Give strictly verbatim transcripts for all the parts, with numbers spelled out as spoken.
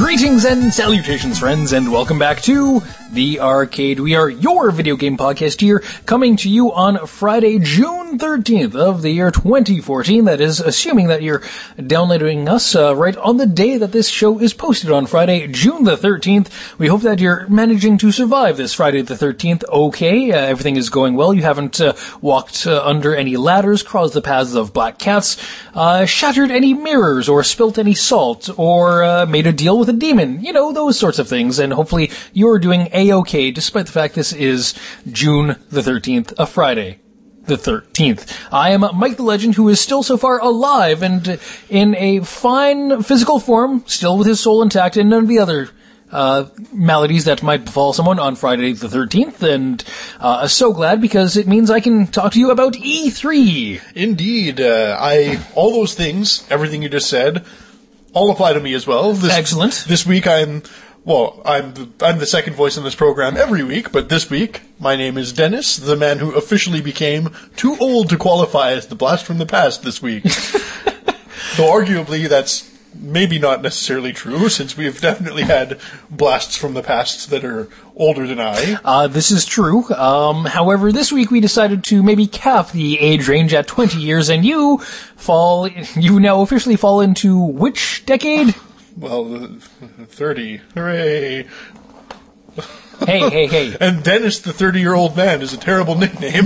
Greetings and salutations, friends, and welcome back to The Arcade. We are your video game podcast here, coming to you on Friday, June thirteenth of the year twenty fourteen. That is, assuming that you're downloading us uh, right on the day that this show is posted on Friday, June the thirteenth. We hope that you're managing to survive this Friday the thirteenth okay. Uh, everything is going well. You haven't uh, walked uh, under any ladders, crossed the paths of black cats, uh, shattered any mirrors, or spilt any salt, or uh, made a deal with a demon. You know, those sorts of things. And hopefully you're doing A-okay, despite the fact this is June the thirteenth, a Friday the thirteenth. I am Mike the Legend, who is still so far alive and in a fine physical form, still with his soul intact, and none of the other uh maladies that might befall someone on Friday the thirteenth, and uh so glad because it means I can talk to you about E three. Indeed. Uh, I, all those things, everything you just said, all apply to me as well. This, Excellent. This week I'm, well, I'm the, I'm the second voice in this program every week, but this week, my name is Dennis, the man who officially became too old to qualify as the Blast from the Past this week. Though arguably that's maybe not necessarily true, since we've definitely had blasts from the past that are older than I. Uh, this is true. Um, however, this week we decided to maybe cap the age range at twenty years, and you fall, you now officially fall into which decade? Well, thirty. Hooray. Hey, hey, hey. And Dennis, the thirty-year-old man, is a terrible nickname.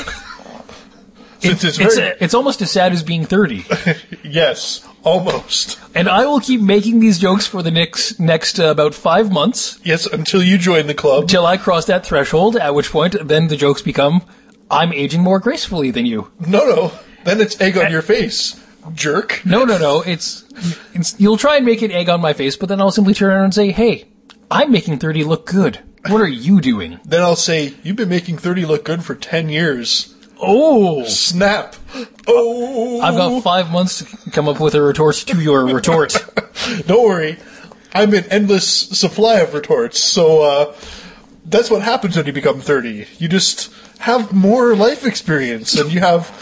Since It's, it's, very... it's, a, it's almost as sad as being thirty. Yes, almost. And I will keep making these jokes for the next, next uh, about five months. Yes, until you join the club. Till I cross that threshold, at which point then the jokes become, I'm aging more gracefully than you. No, no. Then it's egg on your face, jerk. No, no, no. It's, it's you'll try and make it egg on my face, but then I'll simply turn around and say, hey, I'm making thirty look good. What are you doing? Then I'll say, you've been making thirty look good for ten years. Oh! Snap. Oh! I've got five months to come up with a retort to your retort. Don't worry. I'm an endless supply of retorts, so, uh, that's what happens when you become thirty. You just have more life experience, and you have,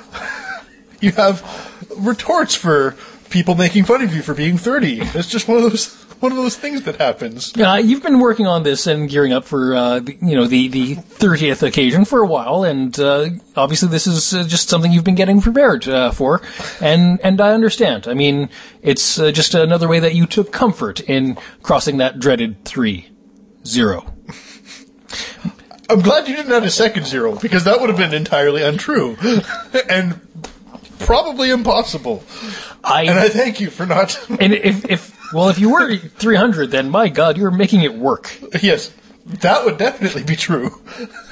you have retorts for people making fun of you for being thirty. It's just one of those, one of those things that happens. Uh, you've been working on this and gearing up for, uh, the, you know, the, the thirtieth occasion for a while, and, uh, obviously this is uh, just something you've been getting prepared, uh, for, and, and I understand. I mean, it's uh, just another way that you took comfort in crossing that dreaded three, zero. I'm glad you didn't add a second zero, because that would have been entirely untrue. And probably impossible. I, and I thank you for not... and if, if, well, if you were three hundred, then my God, you're making it work. Yes, that would definitely be true.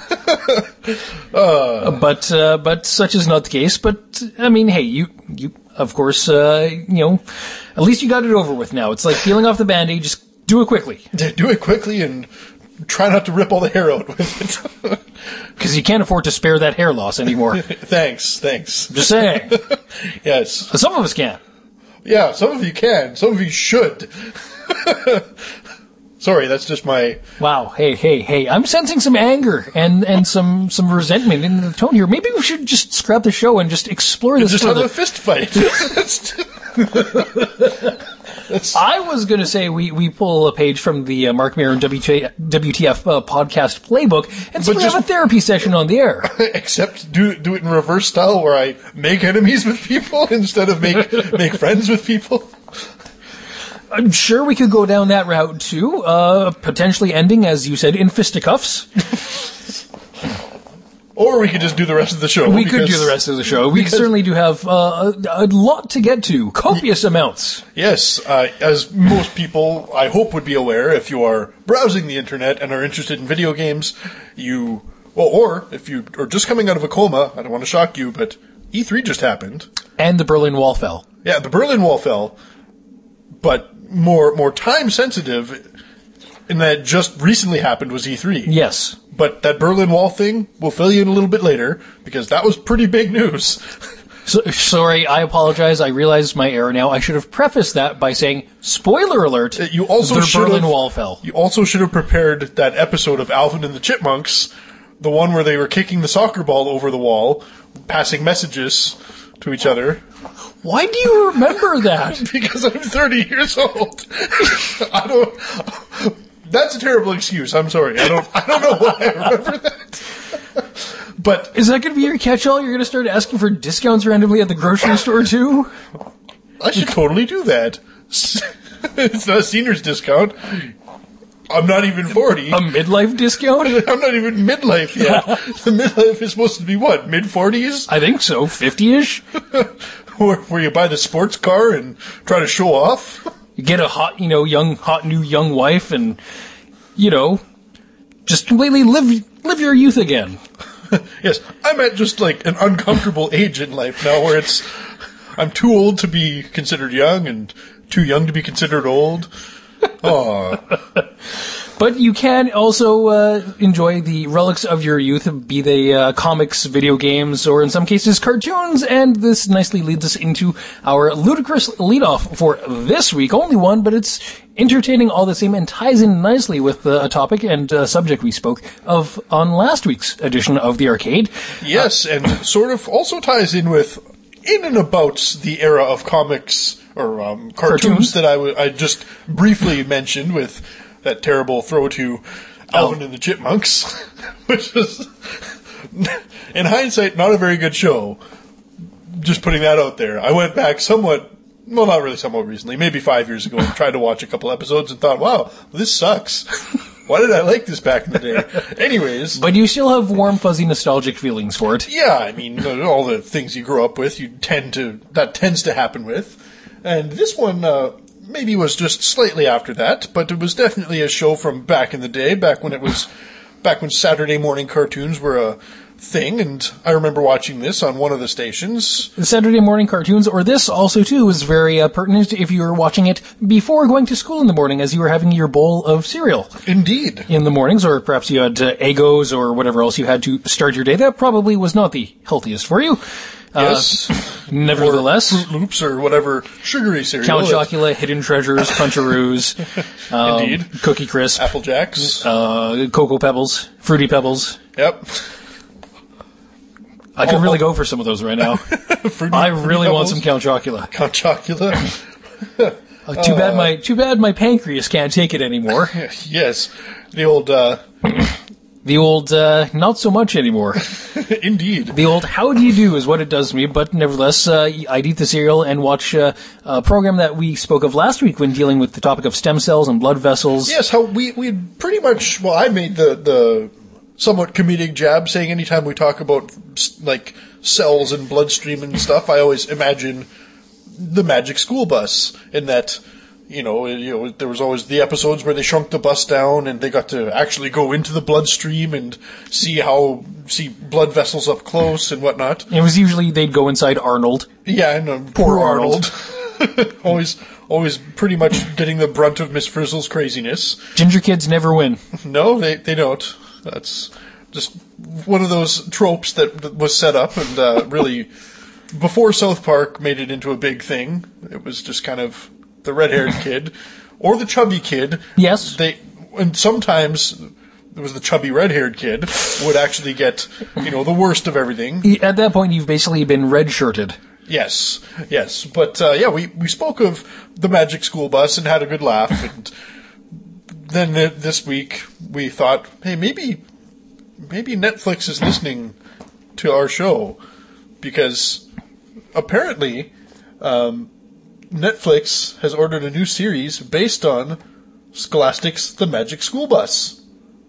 uh, but, uh, but such is not the case. But, I mean, hey, you, you, of course, uh, you know, at least you got it over with now. It's like peeling off the Band-Aid, just do it quickly. Do it quickly and try not to rip all the hair out with it. Because you can't afford to spare that hair loss anymore. Thanks, thanks. Just saying. Yes. Some of us can. Yeah, some of you can. Some of you should. Sorry, that's just my... Wow, hey, hey, hey. I'm sensing some anger and, and some, some resentment in the tone here. Maybe we should just scrap the show and just explore this just further. have a fist fight. That's... I was going to say we, we pull a page from the uh, Mark Maron W T F, W T F uh, podcast playbook and simply just, have a therapy session on the air. Except do do it in reverse style where I make enemies with people instead of make make friends with people. I'm sure we could go down that route too, uh, potentially ending, as you said, in fisticuffs. Or we could just do the rest of the show. We could do the rest of the show. We certainly do have uh, a, a lot to get to. Copious amounts. Yes, uh, as most people, I hope, would be aware, if you are browsing the internet and are interested in video games, you... Well, or if you are just coming out of a coma, I don't want to shock you, but E three just happened. And the Berlin Wall fell. Yeah, the Berlin Wall fell, but more more time-sensitive in that just recently happened was E three. Yes. But that Berlin Wall thing, we'll fill you in a little bit later, because that was pretty big news. So, sorry, I apologize. I realize my error now. I should have prefaced that by saying, spoiler alert, you also the should Berlin have, Wall fell. You also should have prepared that episode of Alvin and the Chipmunks, the one where they were kicking the soccer ball over the wall, passing messages to each other. Why do you remember that? Because I'm thirty years old. I don't... That's a terrible excuse. I'm sorry. I don't I don't know why I remember that. But is that going to be your catch-all? You're going to start asking for discounts randomly at the grocery store, too? I should totally do that. It's not a senior's discount. I'm not even forty. A midlife discount? I'm not even midlife yet. The midlife is supposed to be what, mid-forties? I think so, fifty-ish. where, where you buy the sports car and try to show off? You get a hot, you know, young, hot new young wife and, you know, just completely live live your youth again. Yes, I'm at just like an uncomfortable age in life now where it's, I'm too old to be considered young and too young to be considered old. Oh. But you can also uh, enjoy the relics of your youth, be they uh, comics, video games, or in some cases cartoons, and this nicely leads us into our ludicrous leadoff for this week. Only one, but it's entertaining all the same and ties in nicely with uh, a topic and uh, subject we spoke of on last week's edition of the Arcade. Yes, uh, and sort of also ties in with in and about the era of comics or um, cartoons, cartoons that I, w- I just briefly mentioned with that terrible throw to Alvin oh. and the Chipmunks, which was, in hindsight, not a very good show. Just putting that out there. I went back somewhat, well, not really somewhat recently, maybe five years ago, and tried to watch a couple episodes and thought, wow, this sucks. Why did I like this back in the day? Anyways. But you still have warm, fuzzy, nostalgic feelings for it. Yeah, I mean, all the things you grew up with, you tend to, that tends to happen with. And this one, uh, maybe was just slightly after that, but it was definitely a show from back in the day, back when it was, back when Saturday morning cartoons were a thing, and I remember watching this on one of the stations. The Saturday morning cartoons, or this also too, was very uh, pertinent if you were watching it before going to school in the morning as you were having your bowl of cereal. Indeed. In the mornings, or perhaps you had uh, Eggos or whatever else you had to start your day. That probably was not the healthiest for you. Yes. Uh, nevertheless. Or Fruit Loops or whatever sugary cereal. Count Chocula, Hidden Treasures, Puncharoos. um, Indeed. Cookie Crisp. Apple Jacks. Uh, Cocoa Pebbles. Fruity Pebbles. Yep. I could really go for some of those right now. fruity, I fruity really Pebbles. want some Count Chocula. Count Chocula. uh, too bad my too bad my pancreas can't take it anymore. Yes. The old uh The old, uh, not so much anymore. Indeed. The old, how do you do is what it does to me, but nevertheless, uh, I'd eat the cereal and watch uh, a program that we spoke of last week when dealing with the topic of stem cells and blood vessels. Yes, how we, we pretty much, well, I made the, the somewhat comedic jab saying anytime we talk about, like, cells and bloodstream and stuff, I always imagine the Magic School Bus in that... You know, you know, there was always the episodes where they shrunk the bus down and they got to actually go into the bloodstream and see how, see blood vessels up close and whatnot. It was usually they'd go inside Arnold. Yeah, and uh, poor, poor Arnold. Arnold. always, always pretty much getting the brunt of Miss Frizzle's craziness. Ginger kids never win. No, they, they don't. That's just one of those tropes that, that was set up and, uh, really, before South Park made it into a big thing, it was just kind of the red-haired kid, or the chubby kid. Yes. They, and sometimes there was the chubby red-haired kid would actually get, you know, the worst of everything. At that point, you've basically been red-shirted. Yes, yes. But, uh, yeah, we, we spoke of the Magic School Bus and had a good laugh. And then th- this week we thought, hey, maybe, maybe Netflix is listening to our show because apparently, um, Netflix has ordered a new series based on Scholastic's The Magic School Bus.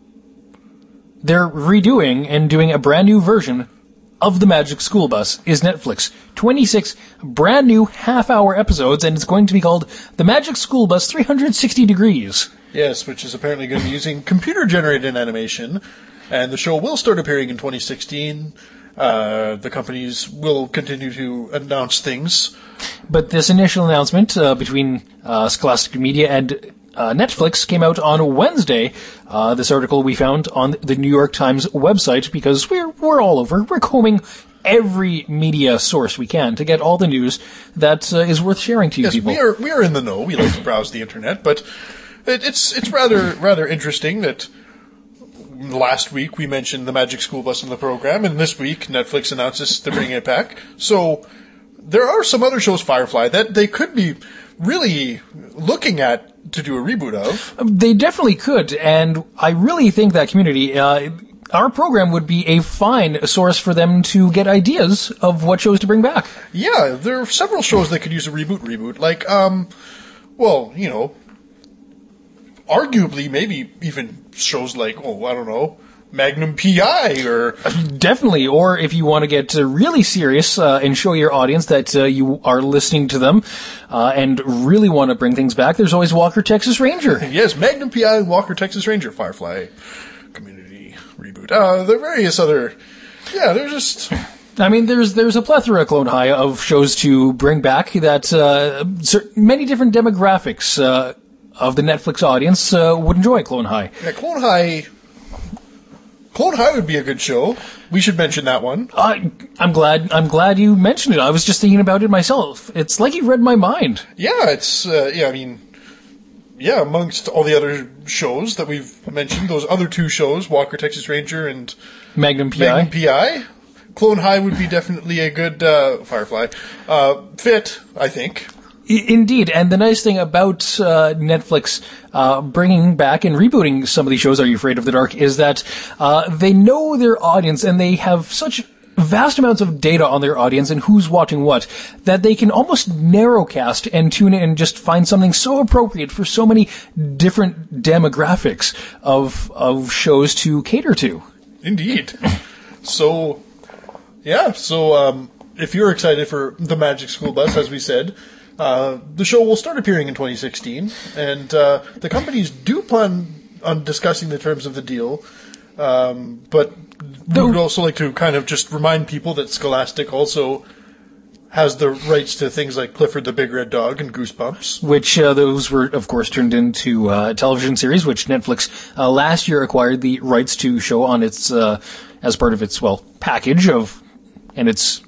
They're redoing and doing a brand new version of The Magic School Bus is Netflix. twenty-six brand new half-hour episodes, and it's going to be called The Magic School Bus three hundred sixty degrees. Yes, which is apparently going to be using computer-generated animation, and the show will start appearing in twenty sixteen. Uh, the companies will continue to announce things. But this initial announcement uh, between uh, Scholastic Media and uh, Netflix came out on Wednesday. Uh, this article we found on the New York Times website because we're we're all over. We're combing every media source we can to get all the news that uh, is worth sharing to you yes, people. we are we are in the know. We like to browse the internet, but it, it's it's rather rather interesting that. Last week we mentioned the Magic School Bus in the program, and this week Netflix announces they're bringing it back. So there are some other shows, Firefly, that they could be really looking at to do a reboot of. They definitely could, and I really think that Community, uh, our program would be a fine source for them to get ideas of what shows to bring back. Yeah, there are several shows that could use a reboot reboot. Like, um, well, you know, arguably maybe even shows like, oh, I don't know, Magnum P I or... Definitely, or if you want to get uh, really serious uh, and show your audience that uh, you are listening to them uh, and really want to bring things back, there's always Walker, Texas Ranger. Yes, Magnum P I, Walker, Texas Ranger, Firefly, Community, reboot. Uh, there are various other... Yeah, they're just... I mean, there's there's a plethora, Clone High, of shows to bring back that uh, many different demographics uh, of the Netflix audience uh, would enjoy Clone High. Yeah, Clone High... Clone High would be a good show. We should mention that one. Uh, I'm glad. I'm glad you mentioned it. I was just thinking about it myself. It's like you read my mind. Yeah, it's. Uh, yeah, I mean, yeah. Amongst all the other shows that we've mentioned, those other two shows, Walker, Texas Ranger, and Magnum P I. Magnum P I. Clone High would be definitely a good uh, Firefly uh, fit, I think. Indeed, and the nice thing about uh, Netflix uh, bringing back and rebooting some of these shows, Are You Afraid of the Dark, is that uh, they know their audience and they have such vast amounts of data on their audience and who's watching what, that they can almost narrowcast and tune in and just find something so appropriate for so many different demographics of of shows to cater to. Indeed. So, yeah, so um, if you're excited for The Magic School Bus, as we said... Uh, the show will start appearing in twenty sixteen, and uh, the companies do plan on discussing the terms of the deal, um, but we would also like to kind of just remind people that Scholastic also has the rights to things like Clifford the Big Red Dog and Goosebumps. Which, uh, those were, of course, turned into uh, a television series, which Netflix uh, last year acquired the rights to show on its, uh, as part of its, well, package of, and its...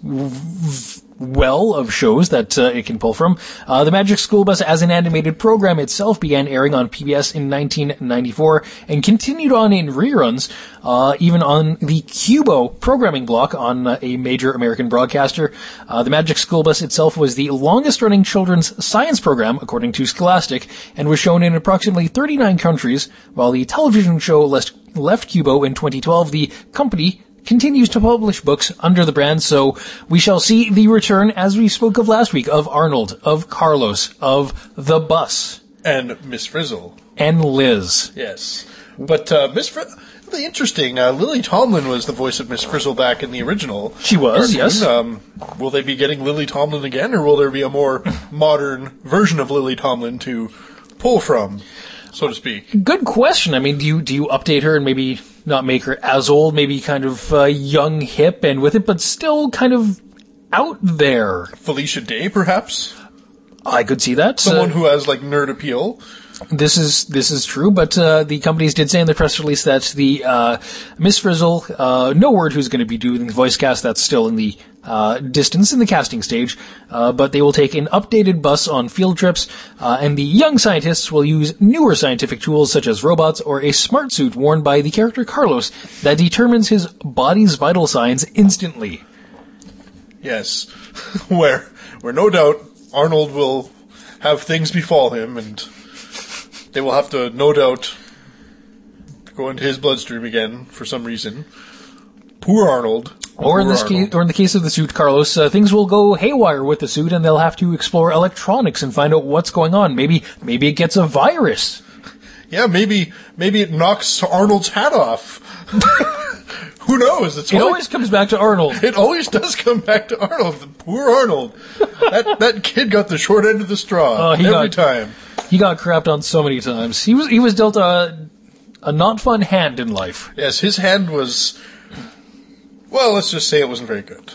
V- well of shows that uh, it can pull from. Uh, the Magic School Bus as an animated program itself began airing on P B S in nineteen ninety-four and continued on in reruns, uh, even on the Cubo programming block on uh, a major American broadcaster. Uh, the Magic School Bus itself was the longest running children's science program, according to Scholastic, and was shown in approximately thirty-nine countries, while the television show left, left Cubo in twenty twelve. The company continues to publish books under the brand, so we shall see the return, as we spoke of last week, of Arnold, of Carlos, of The Bus. And Miss Frizzle. And Liz. Yes. But uh, Miss Frizzle, really interesting, uh, Lily Tomlin was the voice of Miss Frizzle back in the original. She was, cartoon. yes. Um, will they be getting Lily Tomlin again, or will there be a more modern version of Lily Tomlin to pull from, so to speak? Good question. I mean, do you do you update her and maybe not make her as old, maybe kind of uh, young, hip, and with it, but still kind of out there? Felicia Day, perhaps? I could see that. Someone uh, who has, like, nerd appeal. This is this is true, but uh, the companies did say in the press release that the uh, Miss Frizzle, uh, no word who's going to be doing the voice cast. That's still in the uh, distance in the casting stage, uh, but they will take an updated bus on field trips, uh, and the young scientists will use newer scientific tools such as robots or a smart suit worn by the character Carlos that determines his body's vital signs instantly. Yes, where where no doubt Arnold will have things befall him, and they will have to, no doubt, go into his bloodstream again for some reason. Poor Arnold. Or in Poor this Arnold. case, or in the case of the suit, Carlos, uh, things will go haywire with the suit, and they'll have to explore electronics and find out what's going on. Maybe, maybe it gets a virus. Yeah, maybe maybe it knocks Arnold's hat off. Who knows? It's It always, always comes back to Arnold. It always does come back to Arnold. Poor Arnold. that that kid got the short end of the straw uh, he every got, time. He got crapped on so many times. He was he was dealt a a not fun hand in life. Yes, his hand was. Well, let's just say it wasn't very good.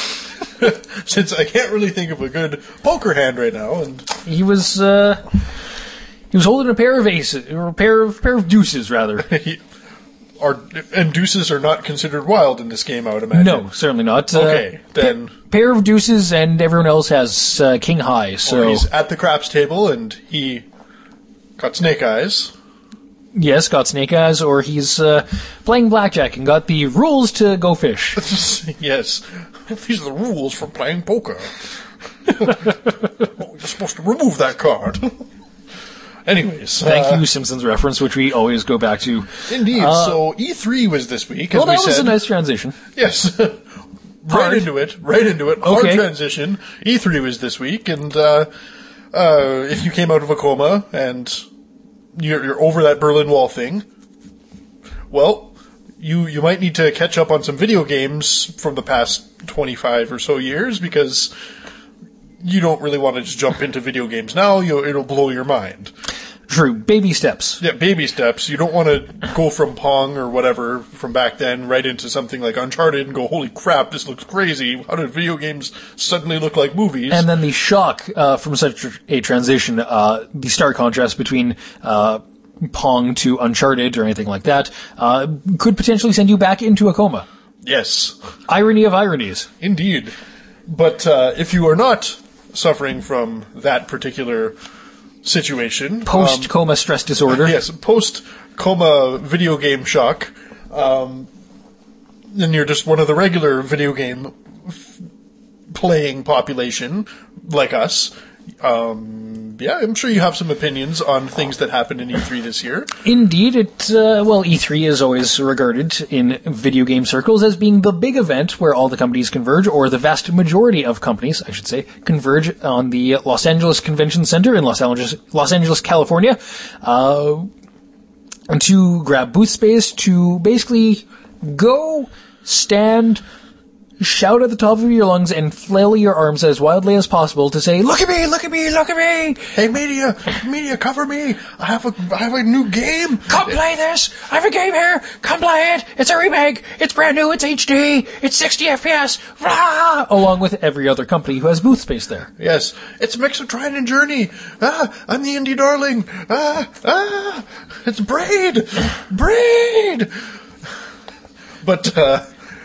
Since I can't really think of a good poker hand right now, and he was uh, he was holding a pair of aces, or a pair of pair of deuces rather. he, are and deuces are not considered wild in this game, I would imagine. No, certainly not. Okay, uh, then pa- pair of deuces, and everyone else has uh, king high. So or he's at the craps table and he got snake eyes. Yes, got snake eyes, or he's uh, playing blackjack and got the rules to go fish. Yes, these are the rules for playing poker. Oh, you're supposed to remove that card. Anyways. Thank uh, you, Simpsons reference, which we always go back to. Indeed. Uh, so E three was this week, as well, that we was said. a nice transition. Yes. right Hard. into it. Right into it. Hard Okay. transition. E three was this week, and uh, uh, if you came out of a coma and you're, you're over that Berlin Wall thing, well, you you might need to catch up on some video games from the past twenty-five or so years, because you don't really want to just jump into video games now. You, it'll blow your mind. True. Baby steps. Yeah, baby steps. You don't want to go from Pong or whatever from back then right into something like Uncharted and go, holy crap, this looks crazy. How did video games suddenly look like movies? And then the shock uh, from such a transition, uh, the stark contrast between uh, Pong to Uncharted or anything like that, uh, could potentially send you back into a coma. Yes. Irony of ironies. Indeed. But uh, if you are not suffering from that particular situation. Post-coma um, stress disorder. Yes, post-coma video game shock. Um, then you're just one of the regular video game f- playing population, like us. Um, yeah, I'm sure you have some opinions on things that happened in E three this year. Indeed, it, uh, well, E three is always regarded in video game circles as being the big event where all the companies converge, or the vast majority of companies, I should say, converge on the Los Angeles Convention Center in Los Angeles, Los Angeles, California, uh, to grab booth space, to basically go, stand, shout at the top of your lungs and flail your arms as wildly as possible to say, look at me, look at me, look at me! Hey, media, media, cover me! I have a, I have a new game! Come play this! I have a game here! Come play it! It's a remake! It's brand new! It's H D! It's sixty F P S! Rah! Along with every other company who has booth space there. Yes. It's a mix of Triad and Journey! Ah! I'm the indie darling! Ah! Ah! It's Braid! Braid! But, uh...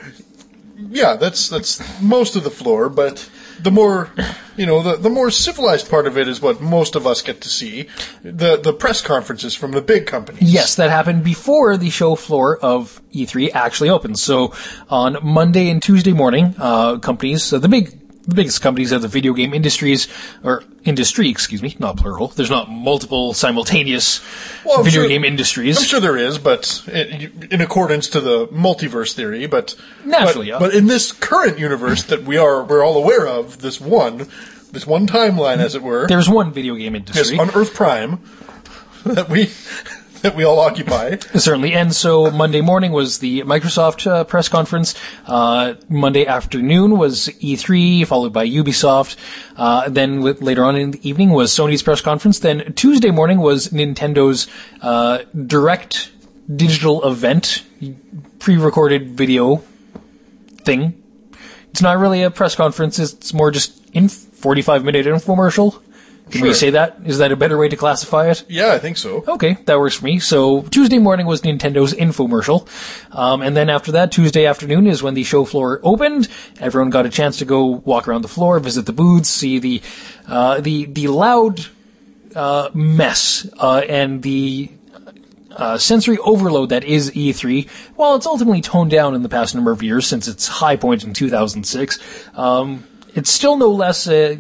yeah, that's that's most of the floor, but the more, you know, the, the more civilized part of it is what most of us get to see, the the press conferences from the big companies. Yes, that happened before the show floor of E three actually opened. So on Monday and Tuesday morning, uh, companies, so the big, the biggest companies of the video game industries, or industry, excuse me, not plural. There's not multiple simultaneous well, video sure, game industries. I'm sure there is, but it, in accordance to the multiverse theory, but naturally, but, yeah. But in this current universe that we are we're all aware of, this one, this one timeline, as it were. There's one video game industry. Yes, on Earth Prime that we. that we all occupy. Certainly. And so Monday morning was the Microsoft uh, press conference. Uh, Monday afternoon was E three, followed by Ubisoft. Uh, then with, later on in the evening was Sony's press conference. Then Tuesday morning was Nintendo's uh, direct digital event, pre-recorded video thing. It's not really a press conference. It's more just in forty-five minute infomercial. Can sure. we say that? Is that a better way to classify it? Yeah, I think so. Okay, that works for me. So Tuesday morning was Nintendo's infomercial. Um, and then after that, Tuesday afternoon is when the show floor opened. Everyone got a chance to go walk around the floor, visit the booths, see the, uh, the, the loud, uh, mess, uh, and the, uh, sensory overload that is E three. While it's ultimately toned down in the past number of years since its high point in two thousand six, um, it's still no less, uh,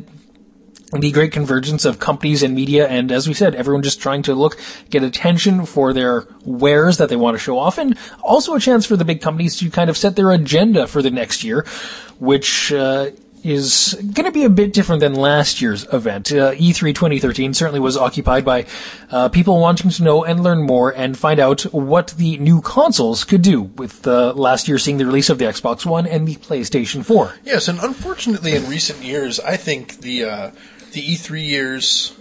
the great convergence of companies and media, and as we said, everyone just trying to look, get attention for their wares that they want to show off, and also a chance for the big companies to kind of set their agenda for the next year, which uh, is going to be a bit different than last year's event. Uh, E three twenty thirteen certainly was occupied by uh, people wanting to know and learn more and find out what the new consoles could do, with uh, last year seeing the release of the Xbox One and the PlayStation four. Yes, and unfortunately in recent years, I think the uh, the E three years,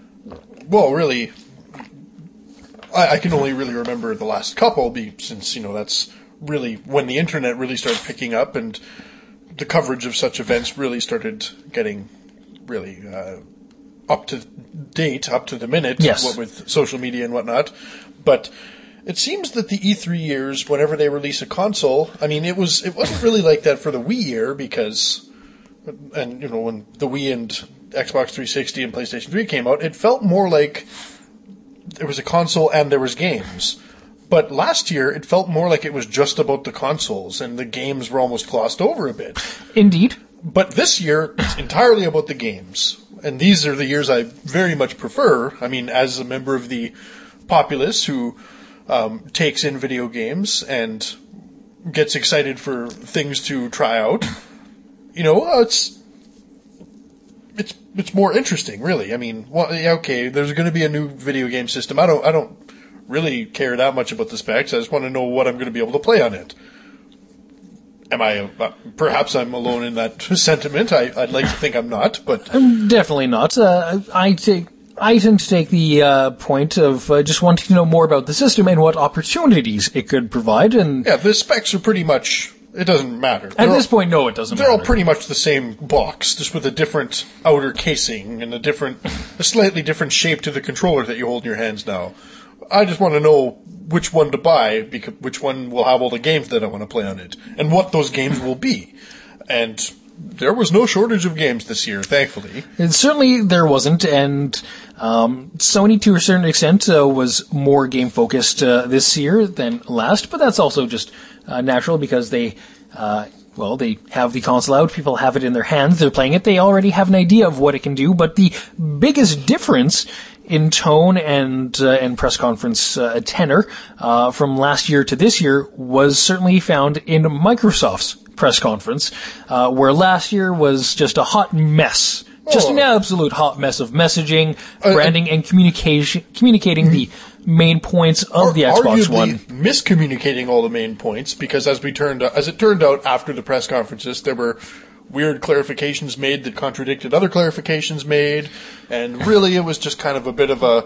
well, really, I, I can only really remember the last couple, be, since, you know, that's really when the internet really started picking up and the coverage of such events really started getting really uh, up to date, up to the minute, yes. what with social media and whatnot. But it seems that the E three years, whenever they release a console, I mean, it was it wasn't really like that for the Wii year, because, and you know, when the Wii and Xbox three sixty and PlayStation three came out, it felt more like there was a console and there was games. But last year, it felt more like it was just about the consoles, and the games were almost glossed over a bit. Indeed. but this year, it's entirely about the games. And these are the years I very much prefer. I mean, as a member of the populace who um, takes in video games and gets excited for things to try out, you know, uh, it's it's it's more interesting, really. I mean, well, yeah, okay, there's going to be a new video game system. I don't I don't really care that much about the specs. I just want to know what I'm going to be able to play on it. Am I, uh, perhaps I'm alone in that sentiment. I, I'd like to think I'm not, but. I'm definitely not. Uh, I take, I tend to take the, uh, point of, uh, just wanting to know more about the system and what opportunities it could provide, and. Yeah, the specs are pretty much, it doesn't matter. At they're this all, point, no, it doesn't they're matter. all pretty much the same box, just with a different outer casing and a different, a slightly different shape to the controller that you hold in your hands now. I just want to know which one to buy, because which one will have all the games that I want to play on it, and what those games will be. And there was no shortage of games this year, thankfully. And certainly there wasn't, and um, Sony, to a certain extent, uh, was more game-focused uh, this year than last, but that's also just uh, natural because they... Uh, Well, they have the console out, people have it in their hands, they're playing it, they already have an idea of what it can do, but the biggest difference in tone and uh, and press conference uh, tenor uh, from last year to this year was certainly found in Microsoft's press conference, uh, where last year was just a hot mess. Just an absolute hot mess of messaging, branding, uh, and communication, communicating the main points of the Xbox One. Miscommunicating all the main points, because as we turned, as it turned out after the press conferences, there were weird clarifications made that contradicted other clarifications made, and really it was just kind of a bit of a,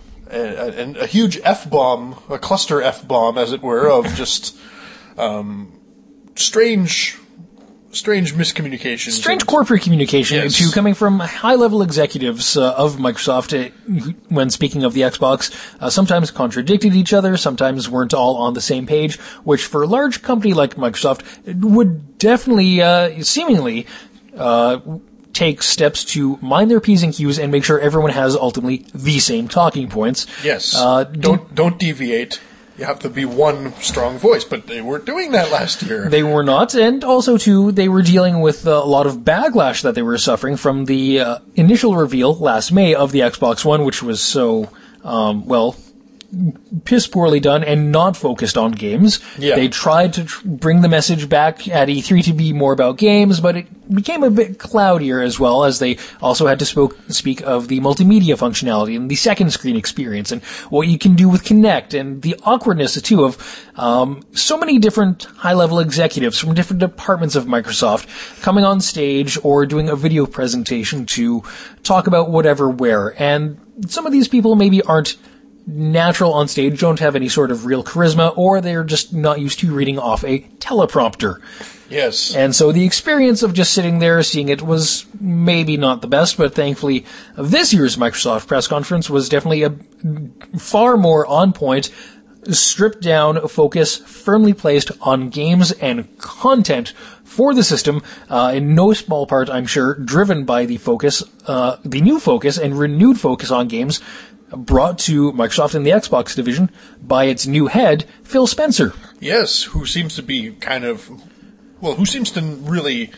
a, a, a huge F-bomb, a cluster F-bomb, as it were, of just um, strange... Strange miscommunications. Strange corporate communication, yes. too, coming from high-level executives uh, of Microsoft uh, when speaking of the Xbox. Uh, sometimes contradicted each other, sometimes weren't all on the same page, which for a large company like Microsoft would definitely, uh, seemingly, uh, take steps to mind their P's and Q's and make sure everyone has ultimately the same talking points. Yes. Uh, don't, don't deviate. You have to be one strong voice, but they weren't doing that last year. They were not, and also, too, they were dealing with a lot of backlash that they were suffering from the uh, initial reveal last May of the Xbox One, which was so, um, well, piss poorly done and not focused on games. Yeah. They tried to tr- bring the message back at E three to be more about games, but it became a bit cloudier as well, as they also had to spoke, speak of the multimedia functionality and the second screen experience and what you can do with Kinect and the awkwardness, too, of um, so many different high-level executives from different departments of Microsoft coming on stage or doing a video presentation to talk about whatever where. And some of these people maybe aren't natural on stage, don't have any sort of real charisma, or they're just not used to reading off a teleprompter. Yes. And so the experience of just sitting there seeing it was maybe not the best, but thankfully this year's Microsoft press conference was definitely a far more on point, stripped down focus firmly placed on games and content for the system, uh, in no small part, I'm sure, driven by the focus, uh, the new focus and renewed focus on games brought to Microsoft and the Xbox division by its new head, Phil Spencer. Yes, who seems to be kind of, well, who seems to really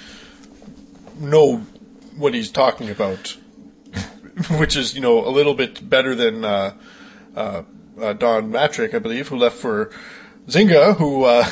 know what he's talking about, which is, you know, a little bit better than uh, uh, uh, Don Matrick, I believe, who left for Zynga, who, uh,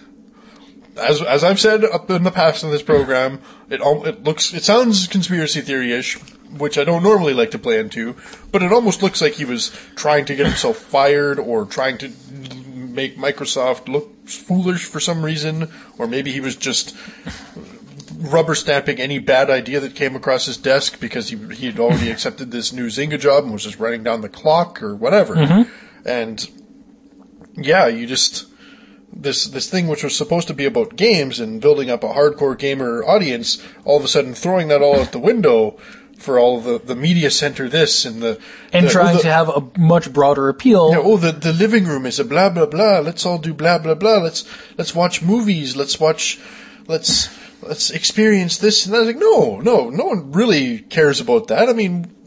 as as I've said up in the past in this program, it it looks, it sounds conspiracy theory-ish, which I don't normally like to play into, but it almost looks like he was trying to get himself fired or trying to make Microsoft look foolish for some reason, or maybe he was just rubber stamping any bad idea that came across his desk because he he had already accepted this new Zynga job and was just running down the clock or whatever. Mm-hmm. And yeah, you just, this this thing which was supposed to be about games and building up a hardcore gamer audience, all of a sudden throwing that all out the window for all of the, the media center this and the... And the, trying oh, the, to have a much broader appeal. Yeah, oh, the, the living room is a blah, blah, blah. Let's all do blah, blah, blah. Let's, let's watch movies. Let's watch, let's, let's experience this. And I was like, no, no, no one really cares about that. I mean,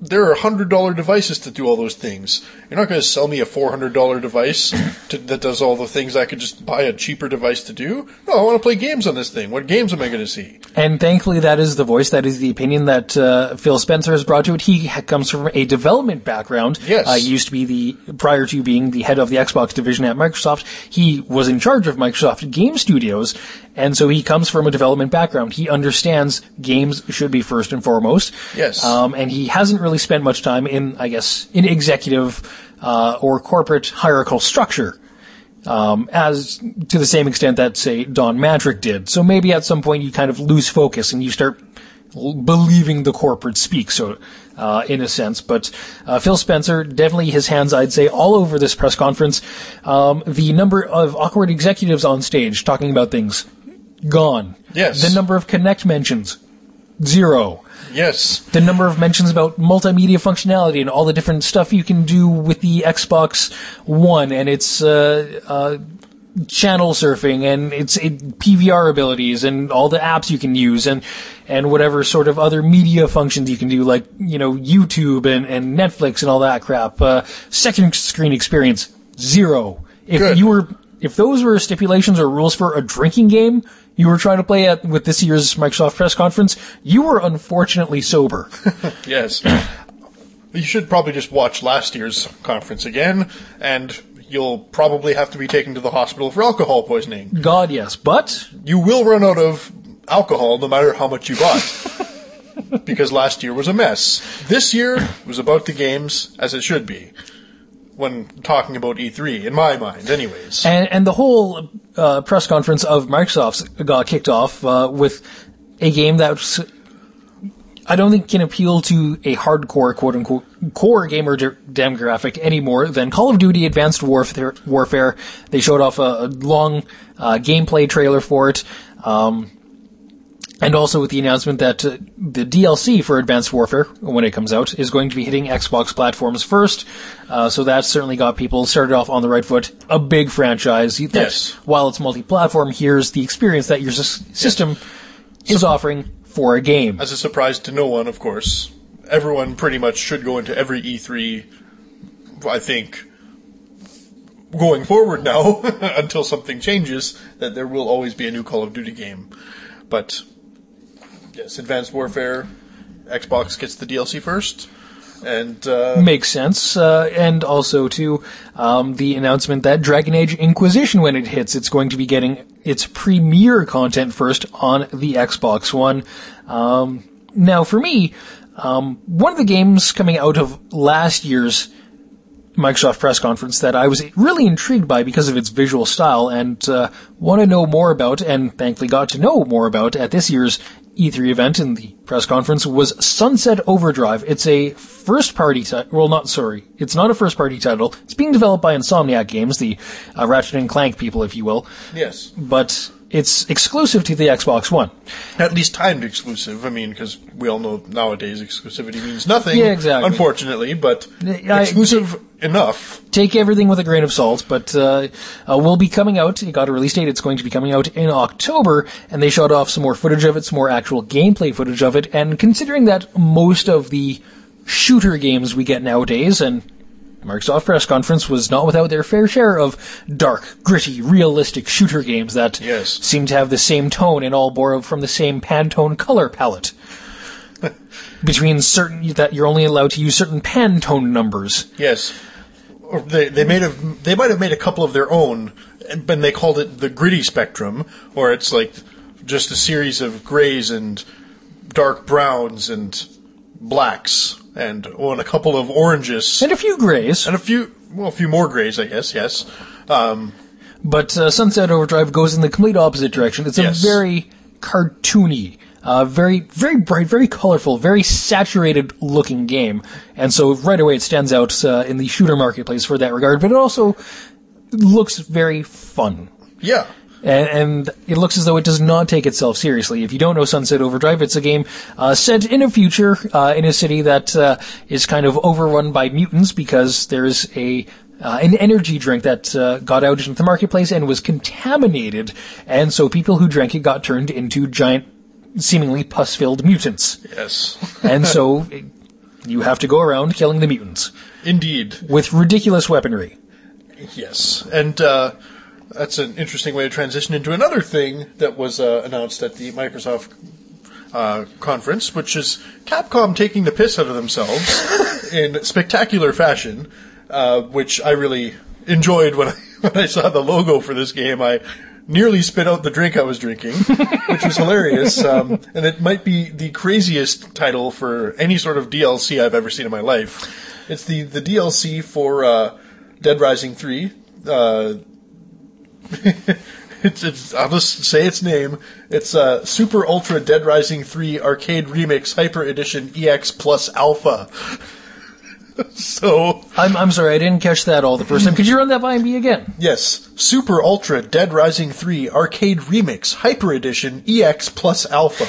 there are one hundred dollars devices to do all those things. You're not going to sell me a four hundred dollars device to, that does all the things I could just buy a cheaper device to do. No, I want to play games on this thing. What games am I going to see? And thankfully that is the voice, that is the opinion that uh, Phil Spencer has brought to it. He ha- comes from a development background. Yes. Uh, he used to be the, prior to being the head of the Xbox division at Microsoft, he was in charge of Microsoft Game Studios, and so he comes from a development background. He understands games should be first and foremost. Yes. Um, and he hasn't really spent much time in, I guess, in executive uh, or corporate hierarchical structure. Um, as to the same extent that, say, Don Matrick did. So maybe at some point you kind of lose focus and you start l- believing the corporate speak, so, uh, in a sense. But, uh, Phil Spencer, definitely his hands, I'd say, all over this press conference. Um, the number of awkward executives on stage talking about things, gone. Yes. The number of Connect mentions, zero. Yes. The number of mentions about multimedia functionality and all the different stuff you can do with the Xbox One and its uh, uh, channel surfing and its it, P V R abilities and all the apps you can use and and whatever sort of other media functions you can do, like, you know, YouTube and, and Netflix and all that crap. Uh, second screen experience, zero. If Good. you were If those were stipulations or rules for a drinking game you were trying to play at with this year's Microsoft press conference, you were unfortunately sober. Yes. You should probably just watch last year's conference again, and you'll probably have to be taken to the hospital for alcohol poisoning. God, yes. But You will run out of alcohol no matter how much you bought. Because last year was a mess. This year was about the games, as it should be. When talking about E three, in my mind, anyways. And, and the whole uh, press conference of Microsoft's got kicked off uh, with a game that I don't think can appeal to a hardcore, quote-unquote, core gamer de- demographic any more than Call of Duty Advanced Warfare. Warfare. They showed off a, a long uh, gameplay trailer for it. Um, And also with the announcement that uh, the D L C for Advanced Warfare, when it comes out, is going to be hitting Xbox platforms first. Uh, so that certainly got people started off on the right foot. A big franchise. That, Yes. While it's multi-platform, here's the experience that your s- system yes. is so, offering for a game. As a surprise to no one, of course. Everyone pretty much should go into every E three, I think, going forward now, until something changes, that there will always be a new Call of Duty game. But yes, Advanced Warfare, Xbox gets the D L C first, and uh, makes sense. Uh, and also too, um, the announcement that Dragon Age Inquisition, when it hits, it's going to be getting its premiere content first on the Xbox One. Um, now, for me, um, one of the games coming out of last year's Microsoft press conference that I was really intrigued by because of its visual style and uh, want to know more about, and thankfully got to know more about at this year's E three event in the press conference, was Sunset Overdrive. It's a first-party title. Well, not, sorry. It's not a first-party title. It's being developed by Insomniac Games, the uh, Ratchet and Clank people, if you will. Yes. But it's exclusive to the Xbox One. At least timed exclusive. I mean, because we all know nowadays exclusivity means nothing. Yeah, exactly. Unfortunately, but I, exclusive enough. Take everything with a grain of salt, but uh, uh will be coming out. It got a release date. It's going to be coming out in October, and they showed off some more footage of it, some more actual gameplay footage of it. And considering that most of the shooter games we get nowadays, and Microsoft press conference was not without their fair share of dark, gritty, realistic shooter games that yes. seem to have the same tone and all borrowed from the same Pantone color palette. Between certain, that you're only allowed to use certain Pantone numbers. Yes. Or they they made a they might have made a couple of their own, and they called it the gritty spectrum, where it's like just a series of grays and dark browns and blacks and oh, and a couple of oranges and a few grays and a few well a few more grays, I guess. Yes. Um, but uh, Sunset Overdrive goes in the complete opposite direction. It's a yes. very cartoony. Uh, very, very bright, very colorful, very saturated-looking game, and so right away it stands out uh, in the shooter marketplace for that regard. But it also looks very fun. Yeah, and, and it looks as though it does not take itself seriously. If you don't know Sunset Overdrive, it's a game uh, set in a future uh, in a city that uh, is kind of overrun by mutants because there's a Uh, an energy drink that uh, got out into the marketplace and was contaminated, and so people who drank it got turned into giant, seemingly pus-filled mutants. Yes. And so You have to go around killing the mutants. Indeed. With ridiculous weaponry. Yes. And uh, that's an interesting way to transition into another thing that was uh, announced at the Microsoft uh, conference, which is Capcom taking the piss out of themselves in spectacular fashion, uh, which I really enjoyed when I, when I saw the logo for this game. I nearly spit out the drink I was drinking, which was hilarious. Um, and it might be the craziest title for any sort of D L C I've ever seen in my life. It's the, the D L C for uh, Dead Rising three. Uh, it's, it's, I'll just say its name. It's uh, Super Ultra Dead Rising three Arcade Remix Hyper Edition E X Plus Alpha. So I'm I'm sorry, I didn't catch that all the first time. Could you run that by me again? Yes, Super Ultra Dead Rising three Arcade Remix Hyper Edition E X Plus Alpha.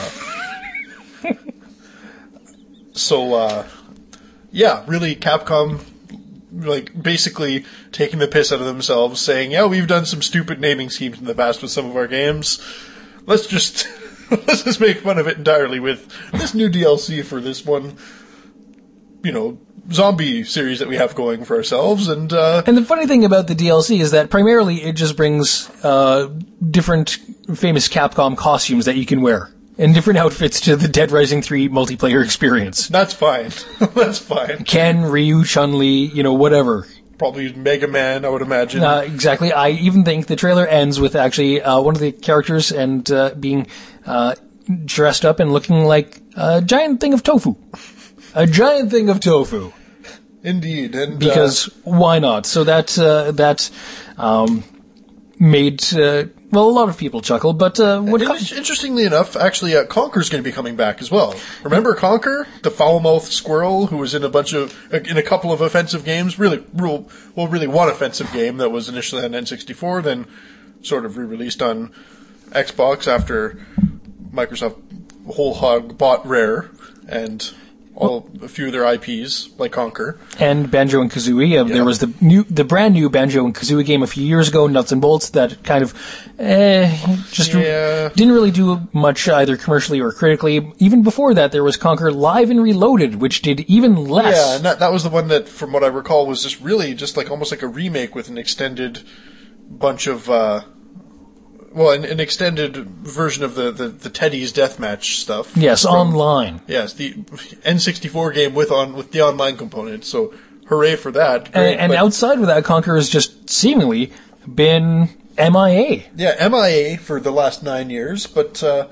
So, uh, yeah, really, Capcom, like, basically taking the piss out of themselves, saying, yeah, we've done some stupid naming schemes in the past with some of our games. Let's just let's just make fun of it entirely with this new D L C for this one, you know, zombie series that we have going for ourselves. And uh, and the funny thing about the D L C is that primarily it just brings uh, different famous Capcom costumes that you can wear and different outfits to the Dead Rising three multiplayer experience. That's fine. That's fine. Ken, Ryu, Chun-Li, you know, whatever. Probably Mega Man, I would imagine. Uh, exactly. I even think the trailer ends with actually uh, one of the characters and uh, being uh, dressed up and looking like a giant thing of tofu. A giant thing of tofu. Indeed, and because uh, why not? So that uh, that um, made uh, well a lot of people chuckle. But uh, what in- interestingly enough, actually, uh, Conker's going to be coming back as well. Remember Conker, the foul-mouthed squirrel who was in a bunch of in a couple of offensive games? Really, real, well, really one offensive game that was initially on N sixty-four, then sort of re-released on Xbox after Microsoft whole hog bought Rare and all a few of their I Ps, like Conker. And Banjo and Kazooie. Uh, yeah. There was the new, the brand new Banjo and Kazooie game a few years ago, Nuts and Bolts, that kind of eh, just yeah. didn't really do much either commercially or critically. Even before that, there was Conker Live and Reloaded, which did even less. Yeah, and that, that was the one that, from what I recall, was just really just like almost like a remake with an extended bunch of... Uh, Well, an, an extended version of the, the, the Teddy's Deathmatch stuff. Yes, from, online. Yes, the N sixty-four game with on with the online component, so hooray for that. Great, and and but, outside of that, Conker has just seemingly been M I A. Yeah, M I A for the last nine years, but uh,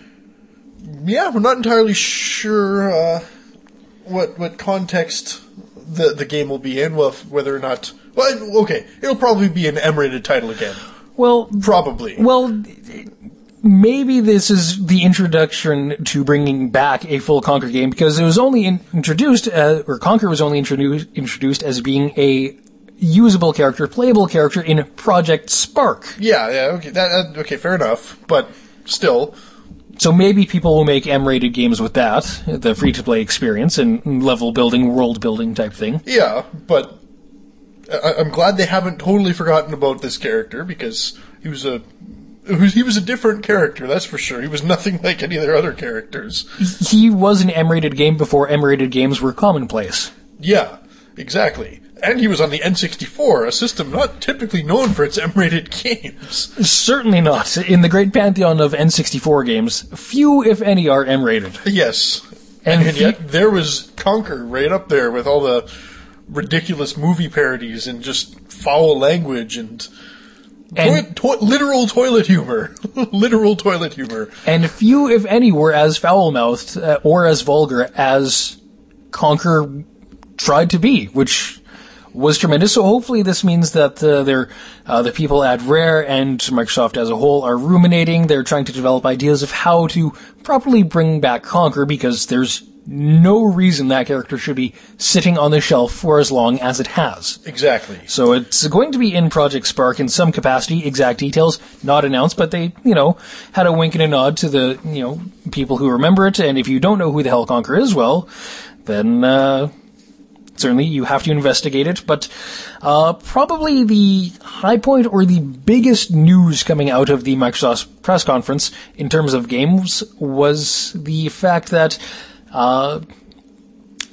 yeah, we're not entirely sure uh, what what context the, the game will be in, well, whether or not... Well, okay, it'll probably be an M-rated title again. Well, probably. Well, maybe this is the introduction to bringing back a full Conker game, because it was only in, introduced, uh, or Conker was only introduced introduced as being a usable character, playable character in Project Spark. Yeah, yeah, okay, that, uh, okay, fair enough, but still. So maybe people will make M-rated games with that, the free-to-play experience and level building, world building type thing. Yeah, but. I'm glad they haven't totally forgotten about this character, because he was a he was a different character, that's for sure. He was nothing like any of their other characters. He was an M-rated game before M-rated games were commonplace. Yeah, exactly. And he was on the N sixty-four, a system not typically known for its M-rated games. Certainly not. In the great pantheon of N sixty-four games, few, if any, are M-rated. Yes. And, and, and yet there was Conker right up there with all the ridiculous movie parodies and just foul language and, and to- to- literal toilet humor. Literal toilet humor. And few, if any, were as foul-mouthed uh, or as vulgar as Conker tried to be, which was tremendous. So hopefully this means that uh, they're, uh, the people at Rare and Microsoft as a whole are ruminating. They're trying to develop ideas of how to properly bring back Conker, because there's no reason that character should be sitting on the shelf for as long as it has. Exactly. So it's going to be in Project Spark in some capacity, exact details not announced, but they, you know, had a wink and a nod to the, you know, people who remember it, and if you don't know who the hell Conker is, well, then, uh, certainly you have to investigate it, but, uh, probably the high point or the biggest news coming out of the Microsoft press conference in terms of games was the fact that Uh,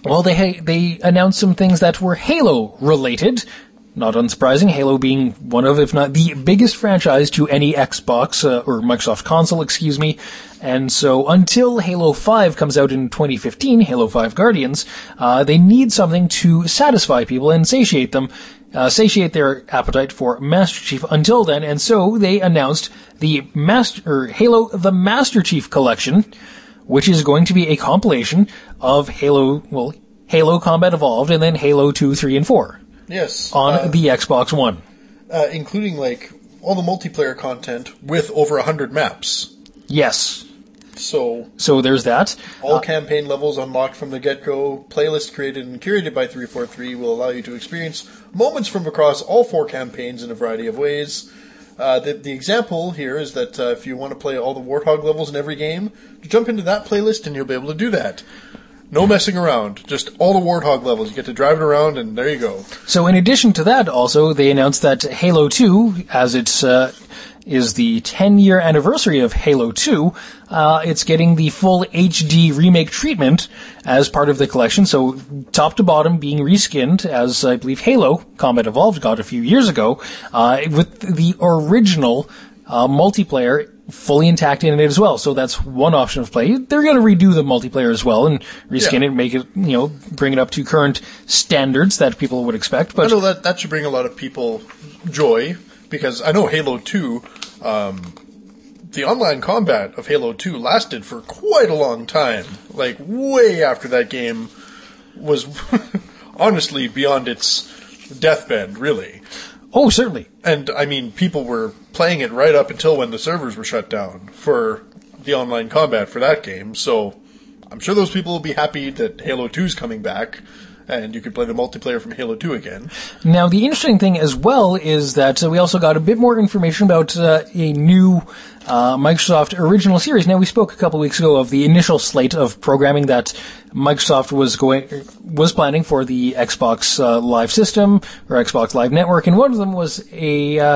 Well, they ha- they announced some things that were Halo-related. Not unsurprising, Halo being one of, if not the biggest franchise to any Xbox, uh, or Microsoft console, excuse me. And so until Halo five comes out in twenty fifteen, Halo five Guardians, uh, they need something to satisfy people and satiate them, uh, satiate their appetite for Master Chief until then. And so they announced the Master, or Halo The Master Chief Collection, which is going to be a compilation of Halo, well, Halo Combat Evolved and then Halo two, three, and four. Yes. On uh, the Xbox One. Uh, including, like, all the multiplayer content with over one hundred maps. Yes. So... So there's that. All uh, campaign levels unlocked from the get-go. Playlist created and curated by three forty-three will allow you to experience moments from across all four campaigns in a variety of ways. Uh, the, the example here is that uh, if you want to play all the Warthog levels in every game, jump into that playlist and you'll be able to do that. No messing around. Just all the Warthog levels. You get to drive it around and there you go. So in addition to that, also, they announced that Halo two, as it's, uh, is the ten-year anniversary of Halo two, uh, it's getting the full H D remake treatment as part of the collection. So top to bottom being reskinned, as I believe Halo Combat Evolved got a few years ago, uh, with the original uh, multiplayer fully intact in it as well. So that's one option of play. They're going to redo the multiplayer as well and reskin yeah. it, make it, you know, bring it up to current standards that people would expect. But I know that that should bring a lot of people joy, because I know Halo two, um, the online combat of Halo two lasted for quite a long time. Like, way after that game was honestly beyond its deathbed, really. Oh, certainly. And, I mean, people were playing it right up until when the servers were shut down for the online combat for that game. So, I'm sure those people will be happy that Halo two is coming back, and you can play the multiplayer from Halo two again. Now, the interesting thing as well is that uh, we also got a bit more information about uh, a new uh, Microsoft original series. Now, we spoke a couple weeks ago of the initial slate of programming that Microsoft was going was planning for the Xbox uh, Live system or Xbox Live Network, and one of them was a uh,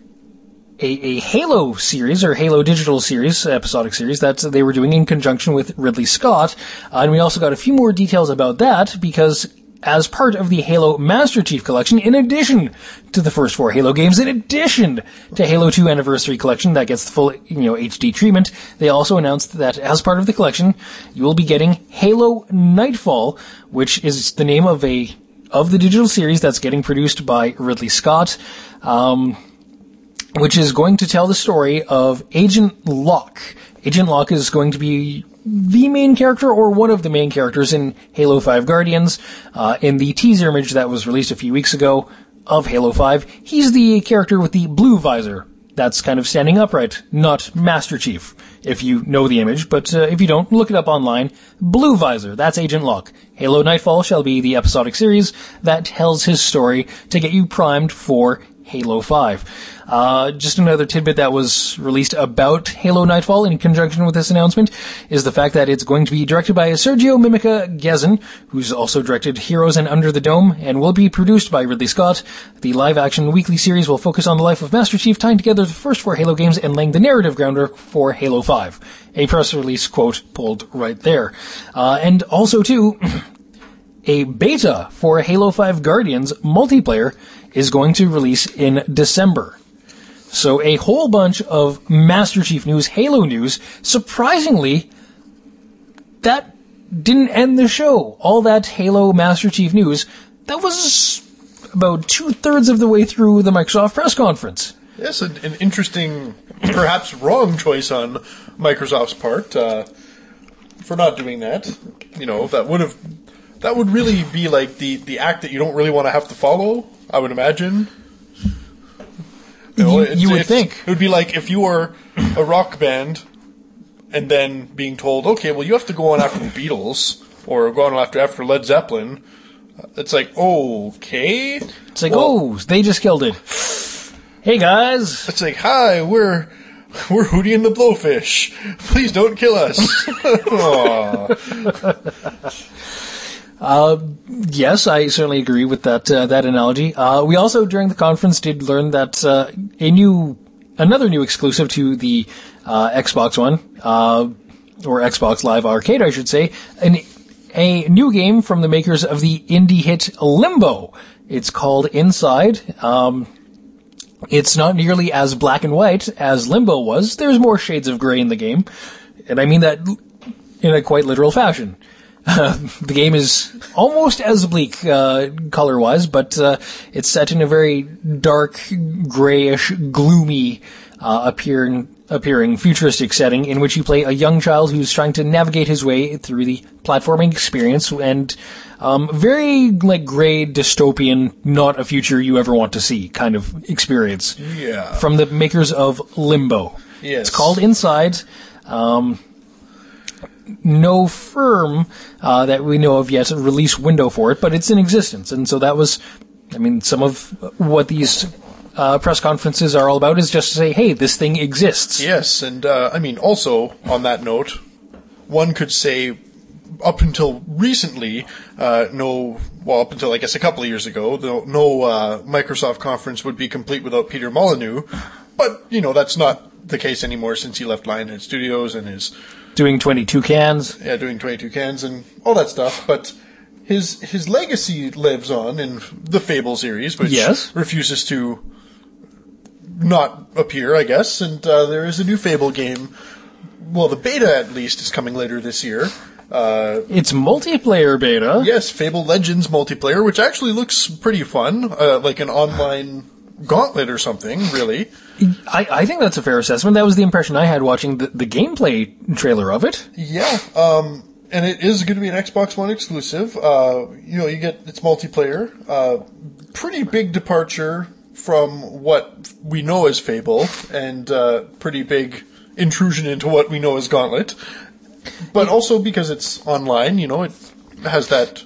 a, a Halo series or Halo digital series, episodic series that they were doing in conjunction with Ridley Scott. Uh, and we also got a few more details about that because as part of the Halo Master Chief Collection, in addition to the first four Halo games, in addition to Halo two Anniversary Collection that gets the full, you know, H D treatment, they also announced that as part of the collection, you will be getting Halo Nightfall, which is the name of a of the digital series that's getting produced by Ridley Scott, um, which is going to tell the story of Agent Locke. Agent Locke is going to be the main character or one of the main characters in Halo five Guardians. Uh, in the teaser image that was released a few weeks ago of Halo five, he's the character with the blue visor that's kind of standing upright, not Master Chief, if you know the image. But uh, if you don't, look it up online. Blue visor, that's Agent Locke. Halo Nightfall shall be the episodic series that tells his story to get you primed for Halo five. Uh, just another tidbit that was released about Halo Nightfall in conjunction with this announcement is the fact that it's going to be directed by Sergio Mimica Gezin, who's also directed Heroes and Under the Dome, and will be produced by Ridley Scott. The live-action weekly series will focus on the life of Master Chief, tying together the first four Halo games and laying the narrative groundwork for Halo five. A press release quote pulled right there. Uh, and also, too, a beta for Halo five Guardians multiplayer is going to release in December. So a whole bunch of Master Chief news, Halo news. Surprisingly, that didn't end the show. All that Halo Master Chief news, that was about two-thirds of the way through the Microsoft press conference. Yes, an, an interesting, perhaps wrong choice on Microsoft's part uh, for not doing that. You know, that would have that would really be like the, the act that you don't really want to have to follow, I would imagine. You, know, you, you would think. It would be like if you were a rock band and then being told, okay, well, you have to go on after the Beatles or go on after, after Led Zeppelin. It's like, okay. It's like, well, oh, they just killed it. Hey, guys. It's like, hi, we're we're Hootie and the Blowfish. Please don't kill us. Uh, yes, I certainly agree with that, uh, that analogy. Uh, we also, during the conference, did learn that, uh, a new, another new exclusive to the, uh, Xbox One, uh, or Xbox Live Arcade, I should say, an a new game from the makers of the indie hit Limbo. It's called Inside. Um, it's not nearly as black and white as Limbo was. There's more shades of gray in the game. And I mean that in a quite literal fashion. Uh, the game is almost as bleak, uh, color-wise, but, uh, it's set in a very dark, grayish, gloomy, uh, appearing, appearing futuristic setting in which you play a young child who's trying to navigate his way through the platforming experience and, um, very, like, gray, dystopian, not a future you ever want to see kind of experience. Yeah. From the makers of Limbo. Yes. It's called Inside. Um, no firm, uh, that we know of yet release window for it, but it's in existence. And so that was, I mean, some of what these, uh, press conferences are all about is just to say, hey, this thing exists. Yes, and, uh, I mean, also, on that note, one could say, up until recently, uh, no, well, up until, I guess, a couple of years ago, no, no uh, Microsoft conference would be complete without Peter Molyneux. But, you know, that's not the case anymore since he left Lionhead Studios and is doing twenty-two cans. Yeah, doing twenty-two cans and all that stuff. But his his legacy lives on in the Fable series, which yes. refuses to not appear, I guess. And uh, there is a new Fable game. Well, the beta, at least, is coming later this year. Uh, it's multiplayer beta. Yes, Fable Legends multiplayer, which actually looks pretty fun, uh, like an online Gauntlet or something, really. I, I think that's a fair assessment. That was the impression I had watching the, the gameplay trailer of it. Yeah, um, and it is going to be an Xbox One exclusive. Uh, you know, you get, it's multiplayer. Uh, pretty big departure from what we know as Fable, and, uh, pretty big intrusion into what we know as Gauntlet. But also because it's online, you know, it has that,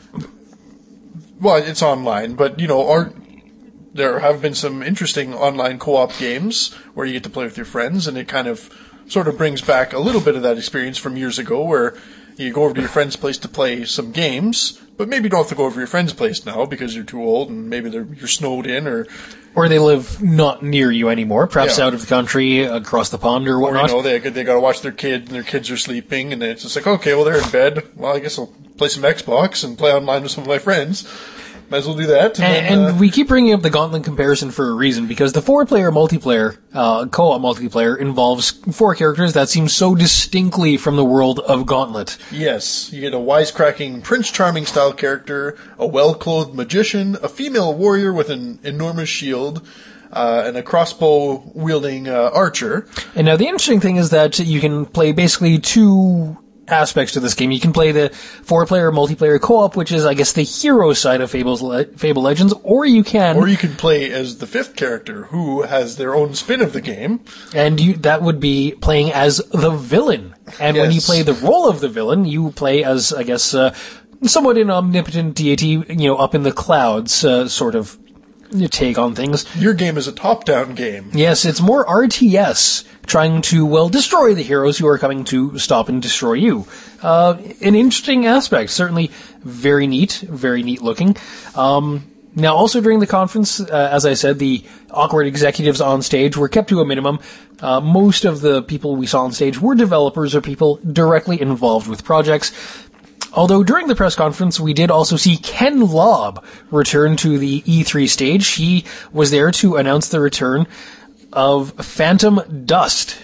well, it's online, but, you know, our, there have been some interesting online co-op games where you get to play with your friends, and it kind of sort of brings back a little bit of that experience from years ago where you go over to your friend's place to play some games, but maybe you don't have to go over to your friend's place now because you're too old and maybe they're, you're snowed in or... Or they live not near you anymore, perhaps yeah. out of the country, across the pond or whatnot. Or, you know, they, they gotta watch their kid and their kids are sleeping and then it's just like, okay, well, they're in bed. Well, I guess I'll play some Xbox and play online with some of my friends. Might as well do that. And, and, then, uh, and we keep bringing up the Gauntlet comparison for a reason, because the four-player multiplayer, uh, co-op multiplayer involves four characters that seem so distinctly from the world of Gauntlet. Yes. You get a wisecracking Prince Charming style character, a well-clothed magician, a female warrior with an enormous shield, uh, and a crossbow-wielding, uh, archer. And now the interesting thing is that you can play basically two aspects to this game. You can play the four-player multiplayer co-op, which is, I guess, the hero side of Fable's Le- Fable Legends, or you can... Or you can play as the fifth character, who has their own spin of the game. And you, that would be playing as the villain. And yes. when you play the role of the villain, you play as, I guess, uh, somewhat an omnipotent deity, you know, up in the clouds, uh, sort of take on things. Your game is a top-down game. Yes, it's more R T S, trying to, well, destroy the heroes who are coming to stop and destroy you. Uh, an interesting aspect. Certainly very neat, very neat looking. Um, now, also during the conference, uh, as I said, the awkward executives on stage were kept to a minimum. Uh, most of the people we saw on stage were developers or people directly involved with projects. Although during the press conference, we did also see Ken Lobb return to the E three stage. He was there to announce the return of Phantom Dust.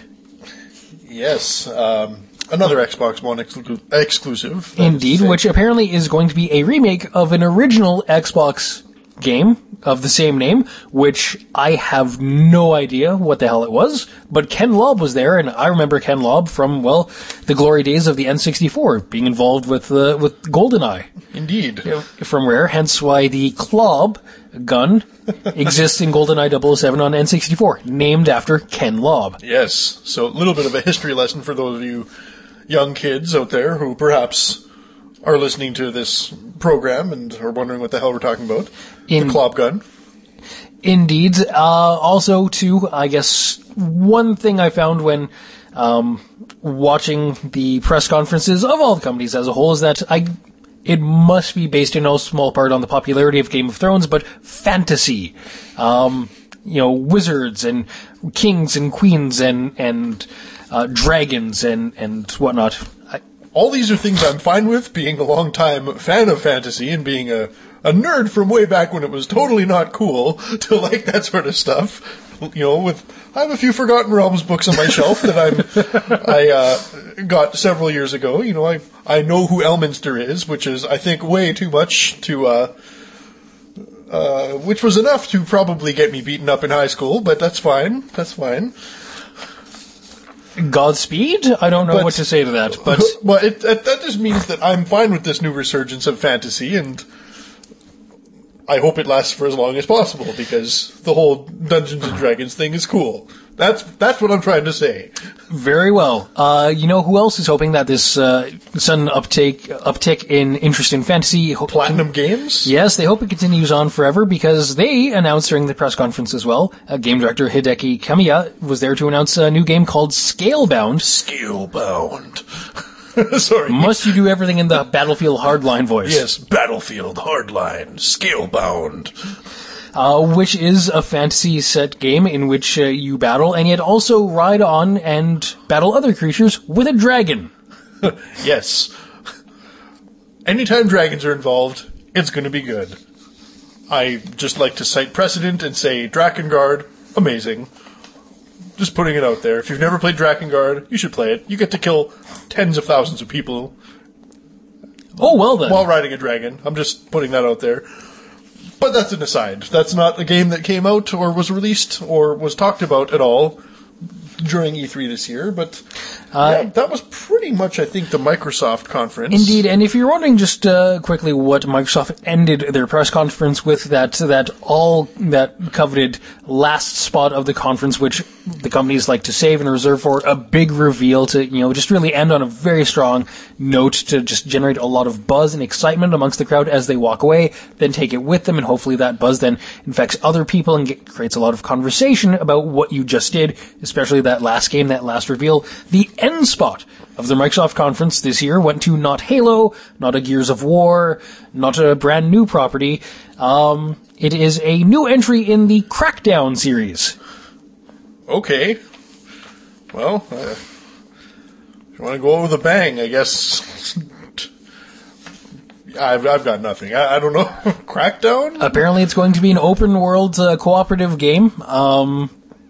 Yes, um, another Xbox One exclu- exclusive. Indeed, which apparently is going to be a remake of an original Xbox game of the same name, which I have no idea what the hell it was, but Ken Lobb was there, and I remember Ken Lobb from, well, the glory days of the N sixty-four, being involved with uh, with GoldenEye. Indeed. From Rare, hence why the Klobb gun exists in GoldenEye double oh seven on N sixty-four, named after Ken Lobb. Yes, so a little bit of a history lesson for those of you young kids out there who perhaps are listening to this program and are wondering what the hell we're talking about. In, the Klobb gun. Indeed. Uh, also, too, I guess, one thing I found when um, watching the press conferences of all the companies as a whole is that I it must be based in no small part on the popularity of Game of Thrones, but fantasy. Um, you know, wizards and kings and queens and, and uh, dragons and, and whatnot. I, all these are things I'm fine with, being a long-time fan of fantasy and being a, a nerd from way back when it was totally not cool to like that sort of stuff. You know, with I have a few Forgotten Realms books on my shelf that I'm I uh, got several years ago. You know, I I know who Elminster is, which is I think way too much to, uh, uh, which was enough to probably get me beaten up in high school. But that's fine. That's fine. Godspeed? I don't know But- what to say to that, but Well, it, it, that just means that I'm fine with this new resurgence of fantasy, and I hope it lasts for as long as possible, because the whole Dungeons and Dragons thing is cool. That's that's what I'm trying to say. very well. Uh, you know who else is hoping that this uh, sudden uptake uptick in interest in fantasy? Ho- Platinum Games? Yes, they hope it continues on forever because they announced during the press conference as well. Uh, game director Hideki Kamiya was there to announce a new game called Scalebound. Scalebound. Sorry. Must you do everything in the Battlefield Hardline voice? Yes, Battlefield Hardline. Scalebound. Uh, which is a fantasy set game in which uh, you battle and yet also ride on and battle other creatures with a dragon. Yes. Anytime dragons are involved, it's going to be good. I just like to cite precedent and say Drakengard, amazing. Just putting it out there. If you've never played Drakengard, you should play it. You get to kill tens of thousands of people Oh, well then. while riding a dragon. I'm just putting that out there. But that's an aside. That's not a game that came out or was released or was talked about at all during E three this year. But Uh, yeah, that was pretty much, I think, the Microsoft conference. Indeed, and if you're wondering just uh, quickly what Microsoft ended their press conference with, that that all that coveted last spot of the conference, which the companies like to save and reserve for a big reveal to, you know, just really end on a very strong note to just generate a lot of buzz and excitement amongst the crowd as they walk away, then take it with them, and hopefully that buzz then infects other people and get, creates a lot of conversation about what you just did, especially that last game, that last reveal. The end spot of the Microsoft conference this year went to not Halo, not a Gears of War, not a brand new property. Um, it is a new entry in the Crackdown series. Okay. Well, uh, if you want to go over the bang, I guess. I've, I've got nothing. I, I don't know. Crackdown? Apparently it's going to be an open world uh, cooperative game. Um,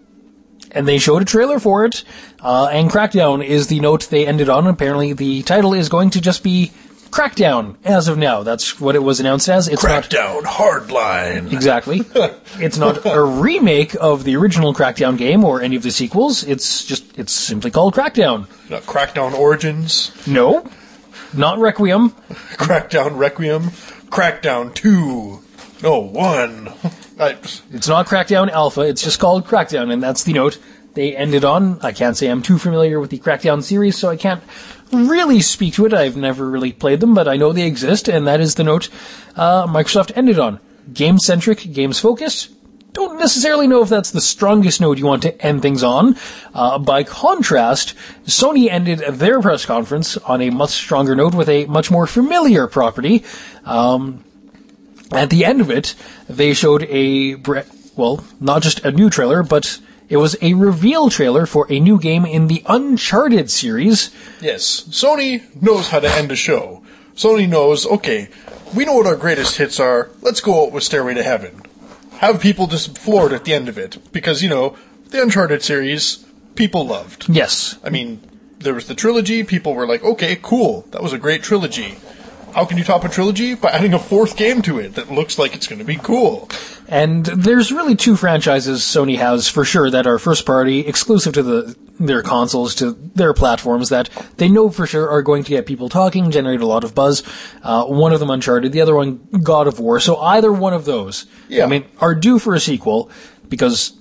and they showed a trailer for it. Uh, and Crackdown is the note they ended on. Apparently the title is going to just be Crackdown as of now. That's what it was announced as. It's not Crackdown Hardline. exactly. It's not a remake of the original Crackdown game or any of the sequels. It's just, it's simply called Crackdown. Not Crackdown Origins. No, not Requiem. Crackdown Requiem. Crackdown two. No, one. I, It's not Crackdown Alpha. It's just called Crackdown, and that's the note they ended on. I can't say I'm too familiar with the Crackdown series, so I can't really speak to it. I've never really played them, but I know they exist, and that is the note uh, Microsoft ended on. Game-centric, games-focused. Don't necessarily know if that's the strongest note you want to end things on. Uh, by contrast, Sony ended their press conference on a much stronger note with a much more familiar property. Um, at the end of it, they showed a, bre- well, not just a new trailer, but it was a reveal trailer for a new game in the Uncharted series. yes, Sony knows how to end a show. Sony knows, okay, we know what our greatest hits are. Let's go out with Stairway to Heaven. Have people just floored at the end of it. Because, you know, the Uncharted series, people loved. Yes. I mean, there was the trilogy. People were like, okay, cool. That was a great trilogy. How can you top a trilogy? By adding a fourth game to it that looks like it's going to be cool. And there's really two franchises Sony has for sure that are first party, exclusive to the their consoles, to their platforms, that they know for sure are going to get people talking, generate a lot of buzz. Uh, one of them Uncharted, the other one God of War. So either one of those, Yeah. I mean, are due for a sequel because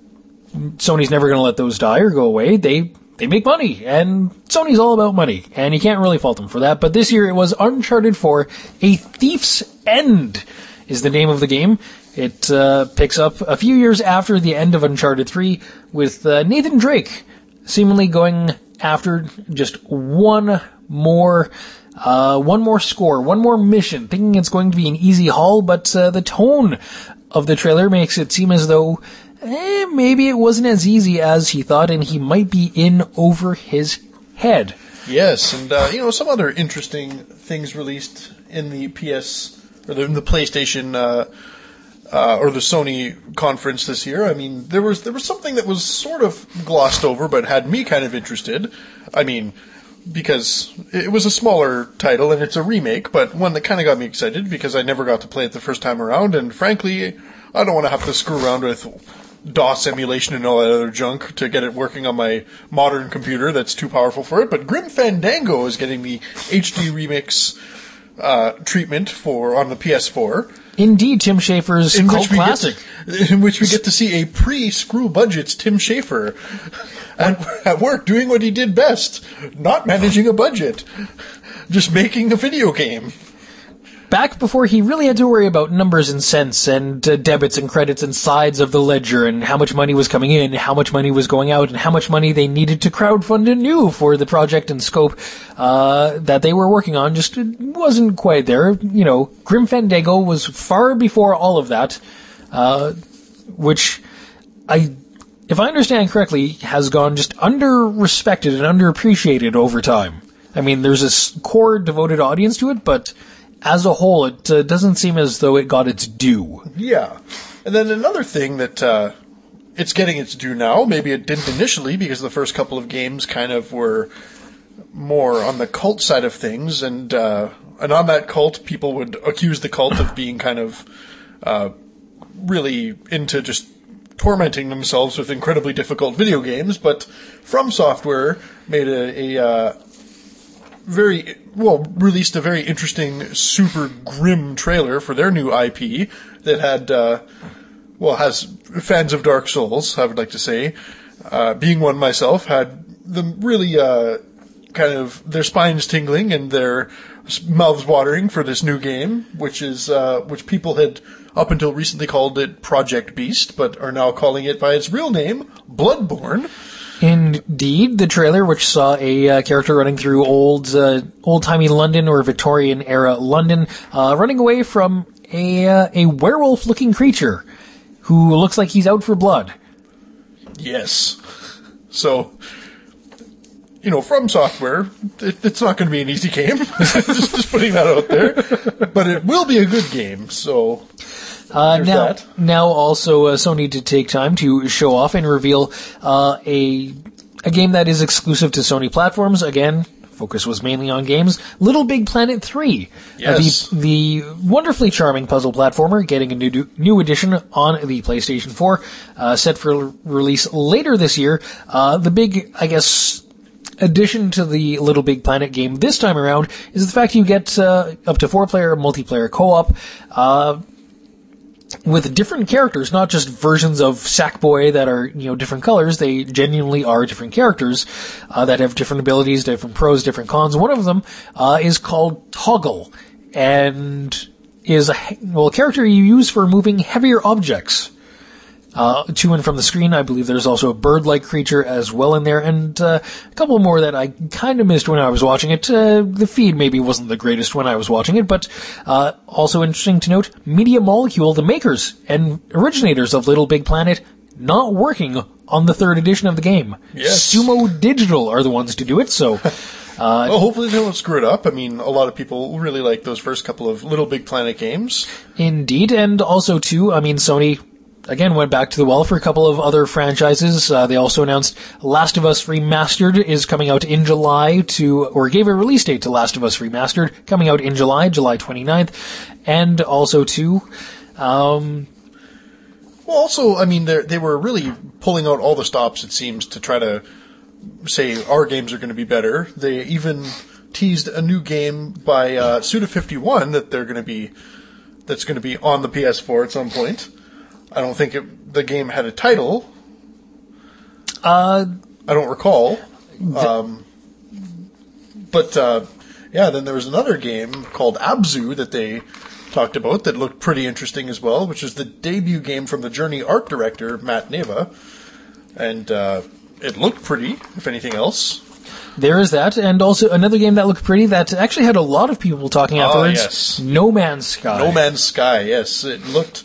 Sony's never going to let those die or go away. They they make money, and Sony's all about money, and you can't really fault them for that. But this year it was Uncharted four, A Thief's End is the name of the game. It uh, picks up a few years after the end of Uncharted three, with uh, Nathan Drake seemingly going after just one more uh, one more score, one more mission, thinking it's going to be an easy haul, but uh, the tone of the trailer makes it seem as though eh, maybe it wasn't as easy as he thought, and he might be in over his head. Yes, and uh, you know, some other interesting things released in the P S or the, in the PlayStation uh, uh, or the Sony conference this year. I mean, there was there was something that was sort of glossed over, but had me kind of interested. I mean, because it was a smaller title and it's a remake, but one that kind of got me excited because I never got to play it the first time around, and frankly, I don't want to have to screw around with DOS emulation and all that other junk to get it working on my modern computer that's too powerful for it. But Grim Fandango is getting the H D remix uh, treatment for on the P S four. Indeed, Tim Schafer's in cult which we classic. Get to, in which we get to see a pre-screw budgets Tim Schafer at, at work doing what he did best, not managing a budget, just making a video game. Back before he really had to worry about numbers and cents and uh, debits and credits and sides of the ledger and how much money was coming in, how much money was going out, and how much money they needed to crowdfund anew for the project and scope uh, that they were working on, just wasn't quite there. You know, Grim Fandango was far before all of that, uh, which I, if I understand correctly, has gone just under-respected and underappreciated over time. I mean, there's this core devoted audience to it, but as a whole, it uh, doesn't seem as though it got its due. Yeah. And then another thing that uh, it's getting its due now, maybe it didn't initially because the first couple of games kind of were more on the cult side of things, and uh, and on that cult, people would accuse the cult of being kind of uh, really into just tormenting themselves with incredibly difficult video games, but From Software made a... a uh, very, well, released a very interesting, super grim trailer for their new I P that had, uh, well, has fans of Dark Souls, I would like to say, uh, being one myself, had them really, uh, kind of, their spines tingling and their mouths watering for this new game, which is, uh, which people had up until recently called it Project Beast, but are now calling it by its real name, Bloodborne. Indeed, the trailer, which saw a uh, character running through old, uh, old-timey London or Victorian-era London, uh, running away from a uh, a werewolf-looking creature who looks like he's out for blood. Yes. So, you know, From Software, it, it's not going to be an easy game. just, just putting that out there. But it will be a good game, so... Uh, now, that. now also uh, Sony did take time to show off and reveal uh, a a game that is exclusive to Sony platforms. Again, focus was mainly on games. Little Big Planet three, yes. uh, the the wonderfully charming puzzle platformer, getting a new new edition on the PlayStation four, uh, set for release later this year. Uh, the big, I guess, addition to the Little Big Planet game this time around is the fact you get uh, up to four player multiplayer co-op. Uh, with different characters, not just versions of Sackboy that are, you know, different colors. They genuinely are different characters uh, that have different abilities, different pros, different cons. One of them uh, is called Toggle, and is a, well, a character you use for moving heavier objects uh, to and from the screen. I believe there's also a bird-like creature as well in there, and uh, a couple more that I kind of missed when I was watching it. Uh, the feed maybe wasn't the greatest when I was watching it, but uh, also interesting to note, Media Molecule, the makers and originators of Little Big Planet, not working on the third edition of the game. Yes. Sumo Digital are the ones to do it, so... Uh, well, hopefully they won't screw it up. I mean, a lot of people really like those first couple of Little Big Planet games. Indeed, and also, too, I mean, Sony... Again, went back to the well for a couple of other franchises. Uh, they also announced Last of Us Remastered is coming out in July to, or gave a release date to Last of Us Remastered, coming out in July, July twenty-ninth. And also too, um... Well, also, I mean, they were really pulling out all the stops, it seems, to try to say our games are going to be better. They even teased a new game by uh, Suda fifty-one that they're going to be, that's going to be on the P S four at some point. I don't think it, the game had a title. Uh, I don't recall. Um, but, uh, yeah, then there was another game called Abzu that they talked about that looked pretty interesting as well, which is the debut game from the Journey art director, Matt Neva. And, uh, it looked pretty, if anything else. There is that, and also another game that looked pretty that actually had a lot of people talking afterwards. Oh, yes. No Man's Sky. No Man's Sky, yes. It looked...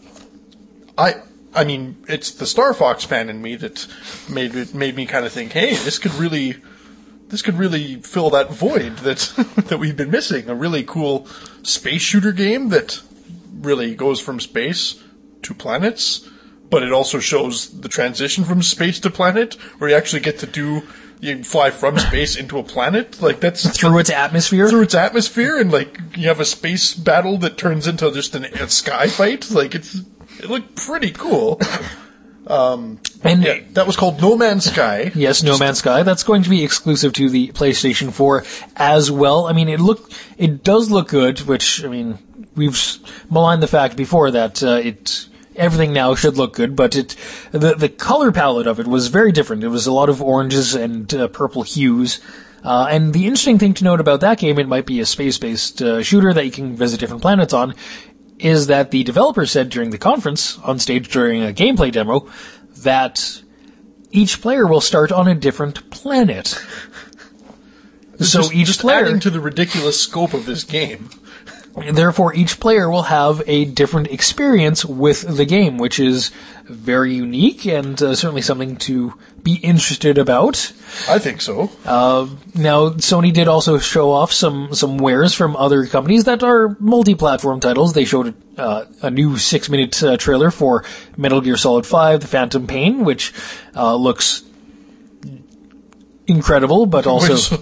I I mean, it's the Star Fox fan in me that made it made me kind of think, hey, this could really this could really fill that void that that we've been missing. A really cool space shooter game that really goes from space to planets, but it also shows the transition from space to planet, where you actually get to do, you fly from space into a planet. Like, that's through its atmosphere. Through its atmosphere, and like you have a space battle that turns into just an, a sky fight. Like, it's it looked pretty cool. Um, and yeah, that was called No Man's Sky. Yes, No Man's Sky. That's going to be exclusive to the PlayStation four as well. I mean, it look, it does look good, which, I mean, we've maligned the fact before that, uh, it, everything now should look good, but it, the, the color palette of it was very different. It was a lot of oranges and uh, purple hues. Uh, and the interesting thing to note about that game, it might be a space-based uh, shooter that you can visit different planets on, is that the developer said during the conference, on stage during a gameplay demo, that each player will start on a different planet. So just, each just player, adding to the ridiculous scope of this game. Therefore, each player will have a different experience with the game, which is very unique and uh, certainly something to be interested about. I think so. Uh, now, Sony did also show off some, some wares from other companies that are multi-platform titles. They showed uh, a new six-minute uh, trailer for Metal Gear Solid five, The Phantom Pain, which uh, looks incredible, but also... Which,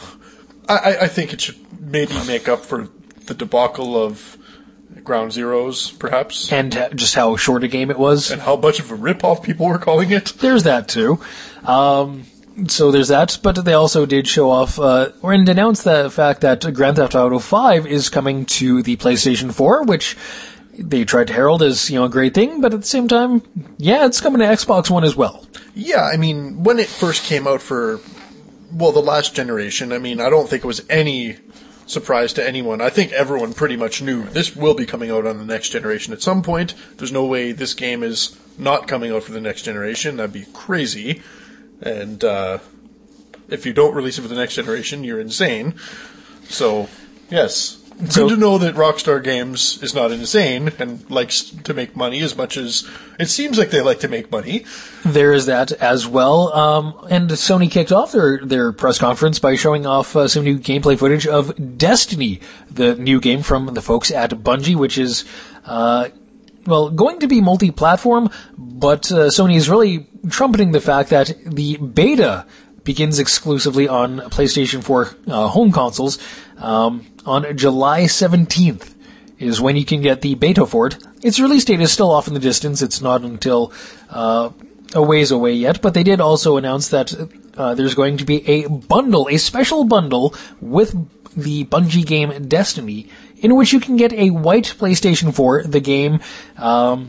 I, I think it should maybe make up for the debacle of Ground Zeroes, perhaps. And uh, just how short a game it was. And how much of a rip-off people were calling it. There's that, too. Um, so there's that, but they also did show off, uh, and announce the fact that Grand Theft Auto five is coming to the PlayStation four, which they tried to herald as, you know, a great thing, but at the same time, yeah, it's coming to Xbox One as well. Yeah, I mean, when it first came out for, well, the last generation, I mean, I don't think it was any surprise to anyone. I think everyone pretty much knew this will be coming out on the next generation at some point. There's no way this game is not coming out for the next generation. That'd be crazy. And uh, if you don't release it for the next generation, you're insane. So, yes. So, good to know that Rockstar Games is not insane and likes to make money as much as it seems like they like to make money. There is that as well. Um, and Sony kicked off their, their press conference by showing off uh, some new gameplay footage of Destiny, the new game from the folks at Bungie, which is, uh, well, going to be multi-platform, but uh, Sony is really trumpeting the fact that the beta begins exclusively on PlayStation four uh, home consoles. Um, on July seventeenth is when you can get the beta for it. Its release date is still off in the distance. It's not until uh, a ways away yet, but they did also announce that uh, there's going to be a bundle, a special bundle with the Bungie game Destiny, in which you can get a white PlayStation four, the game, um,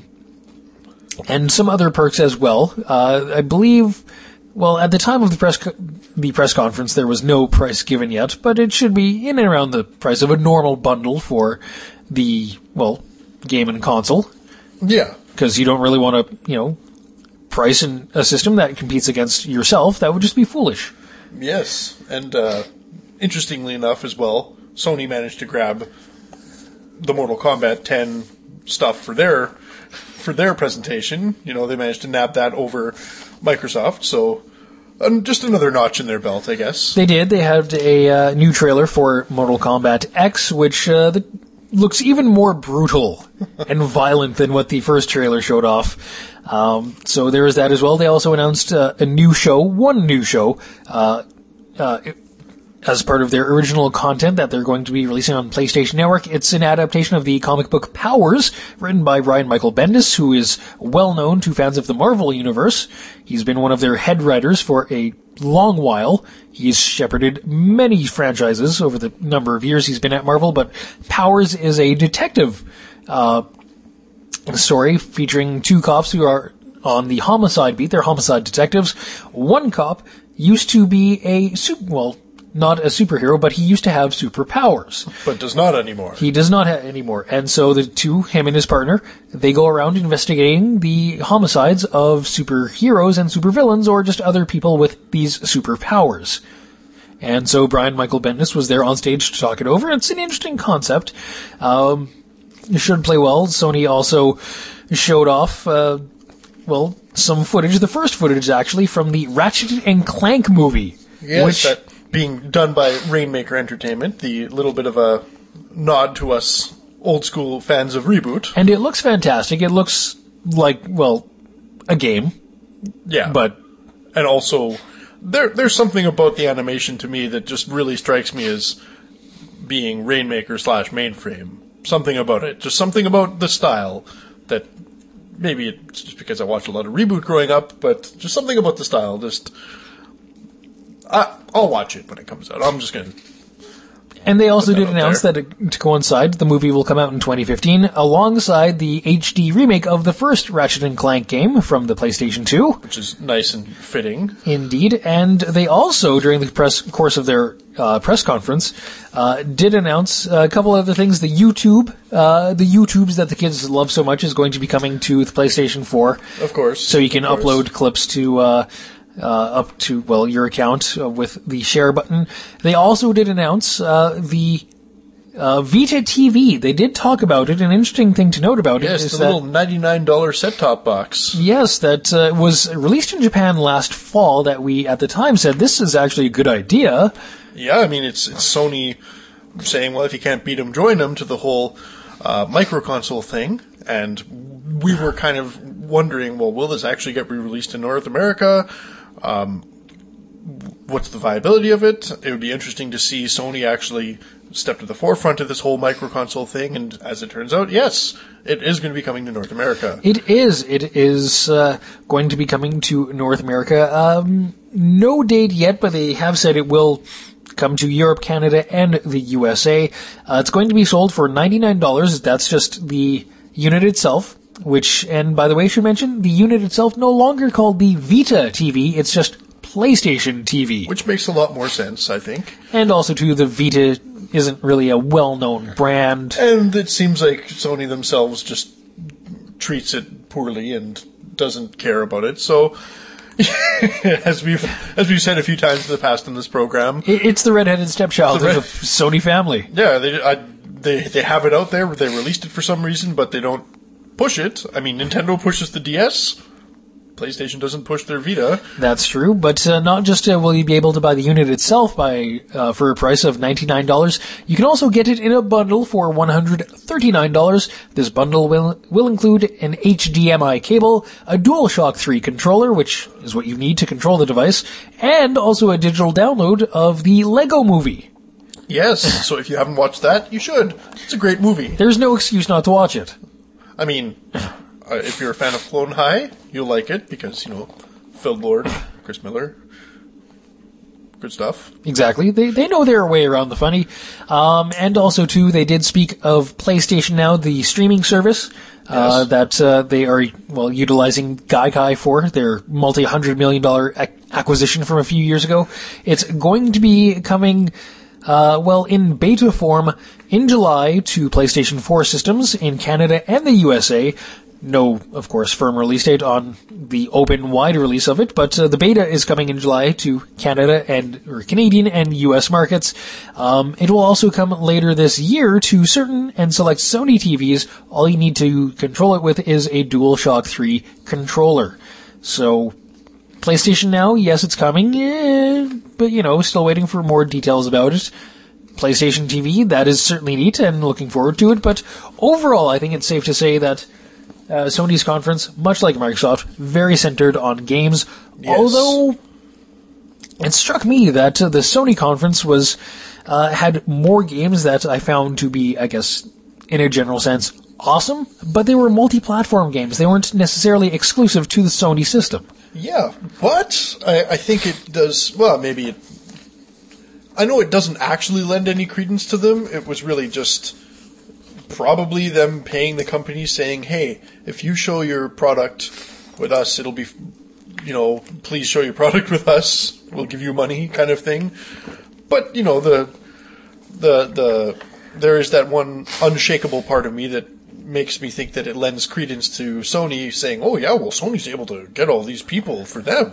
and some other perks as well. Uh, I believe... Well, at the time of the press co- the press conference, there was no price given yet, but it should be in and around the price of a normal bundle for the, well, game and console. Yeah. Because you don't really want to, you know, price in a system that competes against yourself. That would just be foolish. Yes. And, uh, interestingly enough as well, Sony managed to grab the Mortal Kombat ten stuff for their, for their presentation. You know, they managed to nab that over Microsoft, so um, just another notch in their belt, I guess. They did. They had a uh, new trailer for Mortal Kombat X, which uh, the, looks even more brutal and violent than what the first trailer showed off. Um, so there is that as well. They also announced uh, a new show, one new show, uh, uh, as part of their original content that they're going to be releasing on PlayStation Network. It's an adaptation of the comic book Powers, written by Brian Michael Bendis, who is well known to fans of the Marvel Universe. He's been one of their head writers for a long while. He's shepherded many franchises over the number of years he's been at Marvel, but Powers is a detective uh, story featuring two cops who are on the homicide beat. They're homicide detectives. One cop used to be a super, well, not a superhero, but he used to have superpowers. But does not anymore. He does not have anymore. And so the two, him and his partner, they go around investigating the homicides of superheroes and supervillains or just other people with these superpowers. And so Brian Michael Bendis was there on stage to talk it over. It's an interesting concept. Um, it should play well. Sony also showed off, uh, well, some footage, the first footage actually, from the Ratchet and Clank movie. Yes, which, that being done by Rainmaker Entertainment, the little bit of a nod to us old school fans of Reboot. And it looks fantastic. It looks like, well, a game. Yeah. But, and also, there there's something about the animation to me that just really strikes me as being Rainmaker slash Mainframe. Something about it. Just something about the style that, maybe it's just because I watched a lot of Reboot growing up, but just something about the style. Just, I, I'll watch it when it comes out. I'm just gonna... And they also did out announce there. that uh, to coincide, the movie will come out in twenty fifteen alongside the H D remake of the first Ratchet and Clank game from the PlayStation two. Which is nice and fitting. Indeed. And they also, during the press course of their uh, press conference, uh, did announce a couple other things. The YouTube, uh, the YouTubes that the kids love so much is going to be coming to the PlayStation four. Of course. So you can of upload course. clips to... Uh, Uh, up to, well, your account uh, with the share button. They also did announce uh, the uh, Vita T V. They did talk about it. An interesting thing to note about Yes, it is the that, little ninety-nine dollars set-top box. yes, that uh, was released in Japan last fall. That we at the time said this is actually a good idea. Yeah, I mean, it's, it's Sony saying, well, if you can't beat them, join them, to the whole uh, micro-console thing. And we were kind of wondering, well, will this actually get re-released in North America? Um, what's the viability of it? It would be interesting to see Sony actually step to the forefront of this whole micro-console thing, and as it turns out, yes, it is going to be coming to North America. It is. It is uh, going to be coming to North America. Um, no date yet, but they have said it will come to Europe, Canada, and the U S A. Uh, it's going to be sold for ninety-nine dollars. That's just the unit itself. Which, and by the way, I should mention, the unit itself no longer called the Vita T V, it's just PlayStation T V. Which makes a lot more sense, I think. And also, too, the Vita isn't really a well-known brand. And it seems like Sony themselves just treats it poorly and doesn't care about it. So, as we've as we've said a few times in the past in this program, It, it's the redheaded stepchild red- of the Sony family. yeah, they I, they they have it out there. They released it for some reason, but they don't push it. I mean, Nintendo pushes the D S. PlayStation doesn't push their Vita. That's true, but uh, not just uh, will you be able to buy the unit itself by uh, for a price of ninety-nine dollars, you can also get it in a bundle for one hundred thirty-nine dollars. This bundle will will include an H D M I cable, a DualShock three controller, which is what you need to control the device, and also a digital download of the Lego Movie. Yes, so if you haven't watched that, you should. It's a great movie. There's no excuse not to watch it. I mean, uh, if you're a fan of Clone High, you'll like it because, you know, Phil Lord, Chris Miller, good stuff. Exactly. They they know their way around the funny. Um, and also, too, they did speak of PlayStation Now, the streaming service, uh, Yes. that uh, they are, well, utilizing Gaikai for, their multi-hundred million dollar ac- acquisition from a few years ago. It's going to be coming, uh, well, in beta form in July to PlayStation four systems in Canada and the U S A. No, of course, firm release date on the open wide release of it, but uh, the beta is coming in July to Canada and or Canadian and U S markets. Um, it will also come later this year to certain and select Sony T Vs. All you need to control it with is a DualShock three controller. So, PlayStation Now, yes, it's coming, eh, but you know, still waiting for more details about it. PlayStation T V, that is certainly neat and looking forward to it, but overall, I think it's safe to say that Uh, Sony's conference, much like Microsoft, very centered on games. Yes. Although it struck me that uh, the Sony conference was uh, had more games that I found to be, I guess, in a general sense, awesome. But they were multi-platform games; they weren't necessarily exclusive to the Sony system. Yeah, but I, I think it does, well, maybe it, I know it doesn't actually lend any credence to them. It was really just probably them paying the company saying, hey, if you show your product with us, it'll be, you know, please show your product with us. We'll give you money kind of thing. But, you know, the, the, the, there is that one unshakable part of me that makes me think that it lends credence to Sony saying, oh yeah, well, Sony's able to get all these people for them.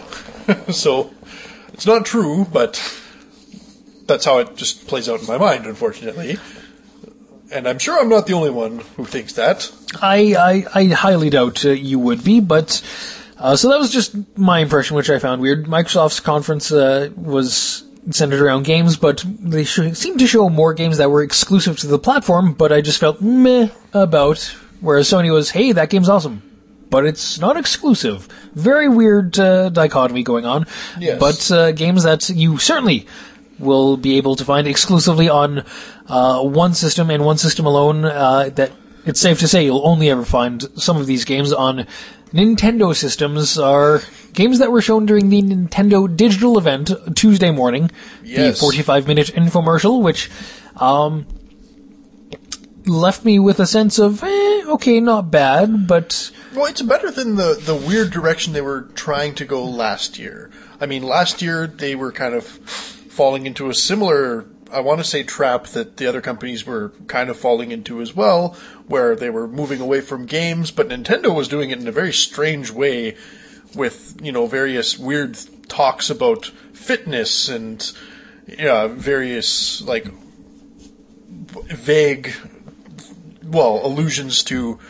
So, it's not true, but that's how it just plays out in my mind, unfortunately. And I'm sure I'm not the only one who thinks that. I I, I highly doubt uh, you would be, but uh, so that was just my impression, which I found weird. Microsoft's conference uh, was centered around games, but they sh- seemed to show more games that were exclusive to the platform, but I just felt meh about, whereas Sony was, hey, that game's awesome, but it's not exclusive. Very weird uh, dichotomy going on. Yes. But uh, games that you certainly will be able to find exclusively on uh, one system and one system alone, uh, that it's safe to say you'll only ever find some of these games on Nintendo systems, are games that were shown during the Nintendo digital event Tuesday morning. Yes. The forty-five minute infomercial, which um, left me with a sense of, eh, okay, not bad, but... Well, it's better than the, the weird direction they were trying to go last year. I mean, last year they were kind of falling into a similar, I want to say, trap that the other companies were kind of falling into as well, where they were moving away from games, but Nintendo was doing it in a very strange way with, you know, various weird talks about fitness and, yeah, various, like, vague, well, allusions to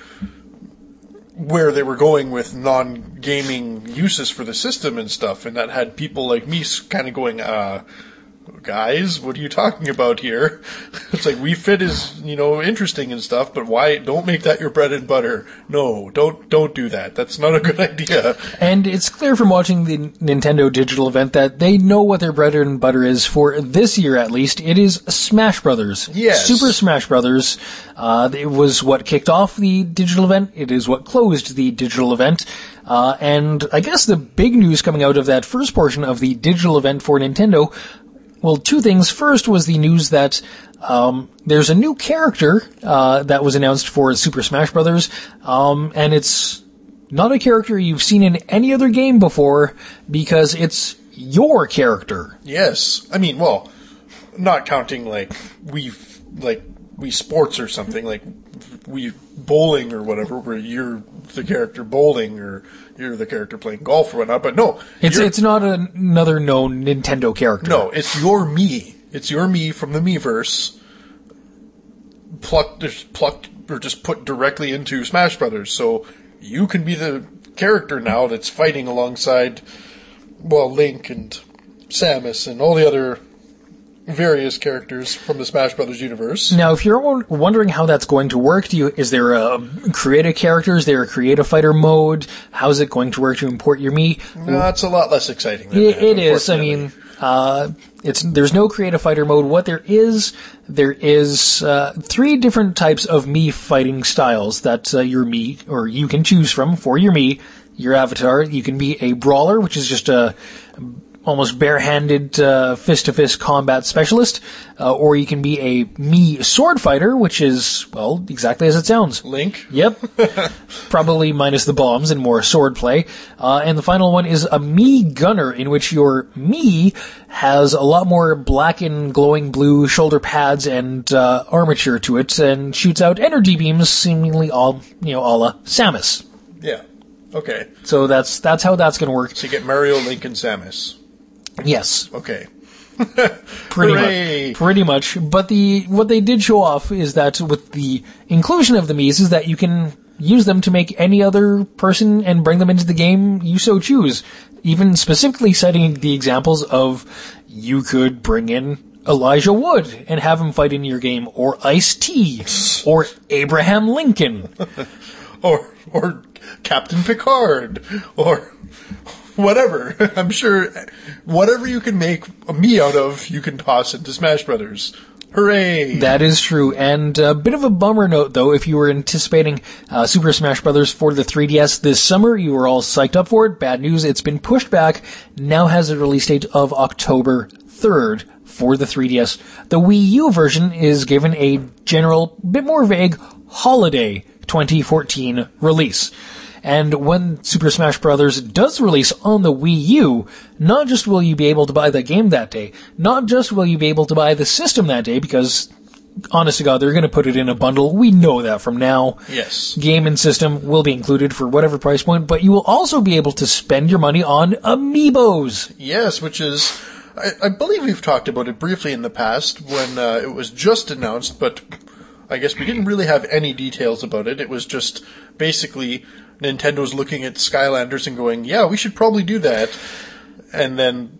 where they were going with non-gaming uses for the system and stuff, and that had people like me kind of going, uh, guys, what are you talking about here? It's like, Wii Fit is, you know, interesting and stuff, but why, don't make that your bread and butter. No, don't, don't do that. That's not a good idea. And it's clear from watching the Nintendo digital event that they know what their bread and butter is for this year at least. It is Smash Brothers. Yes. Super Smash Brothers. Uh, it was what kicked off the digital event. It is what closed the digital event. Uh, and I guess the big news coming out of that first portion of the digital event for Nintendo, well, two things. First was the news that um, there's a new character uh, that was announced for Super Smash Brothers, um, and it's not a character you've seen in any other game before because it's your character. Yes. I mean, well, not counting like Wii, like Wii Sports or something, like Wii Bowling or whatever, where you're the character bowling or you're the character playing golf or whatnot, but no. It's it's not a, another known Nintendo character. No, it's your me. It's your me from the Miiverse, plucked, just plucked, or just put directly into Smash Brothers. So you can be the character now that's fighting alongside, well, Link and Samus and all the other various characters from the Smash Brothers universe. Now, if you're wondering how that's going to work, do you, is there a create a character? Is there a create a fighter mode? How's it going to work to import your Mii? No, it's a lot less exciting than it, that, it is. I mean, uh, it's, there's no create a fighter mode. What there is, there is, uh, three different types of Mii fighting styles that, uh, your Mii, or you can choose from for your Mii, your avatar. You can be a brawler, which is just a, almost barehanded uh, fist-to-fist combat specialist, uh, or you can be a Mii sword fighter, which is, well, exactly as it sounds. Link? Yep. Probably minus the bombs and more sword play. Uh, and the final one is a Mii gunner, in which your Mii has a lot more black and glowing blue shoulder pads and uh, armature to it, and shoots out energy beams, seemingly all, you know, a la Samus. Yeah. Okay. So that's that's how that's going to work. So you get Mario, Link, and Samus. Yes. Okay. Pretty Hooray. much. Pretty much. But the what they did show off is that with the inclusion of the Miis is that you can use them to make any other person and bring them into the game you so choose. Even specifically citing the examples of you could bring in Elijah Wood and have him fight in your game, or Ice-T, or Abraham Lincoln. or or Captain Picard, or whatever. I'm sure whatever you can make a Mii out of, you can toss into Smash Brothers. Hooray! That is true. And a bit of a bummer note, though, if you were anticipating uh, Super Smash Brothers for the three D S this summer, you were all psyched up for it. Bad news, it's been pushed back, now has a release date of October third for the three D S. The Wii U version is given a general, bit more vague, holiday twenty fourteen release. And when Super Smash Bros. Does release on the Wii U, not just will you be able to buy the game that day, not just will you be able to buy the system that day, because, honest to God, they're going to put it in a bundle. We know that from now. Yes. Game and system will be included for whatever price point, but you will also be able to spend your money on amiibos. Yes, which is, I, I believe we've talked about it briefly in the past when uh, it was just announced, but I guess we didn't really have any details about it. It was just basically Nintendo's looking at Skylanders and going, yeah, we should probably do that. And then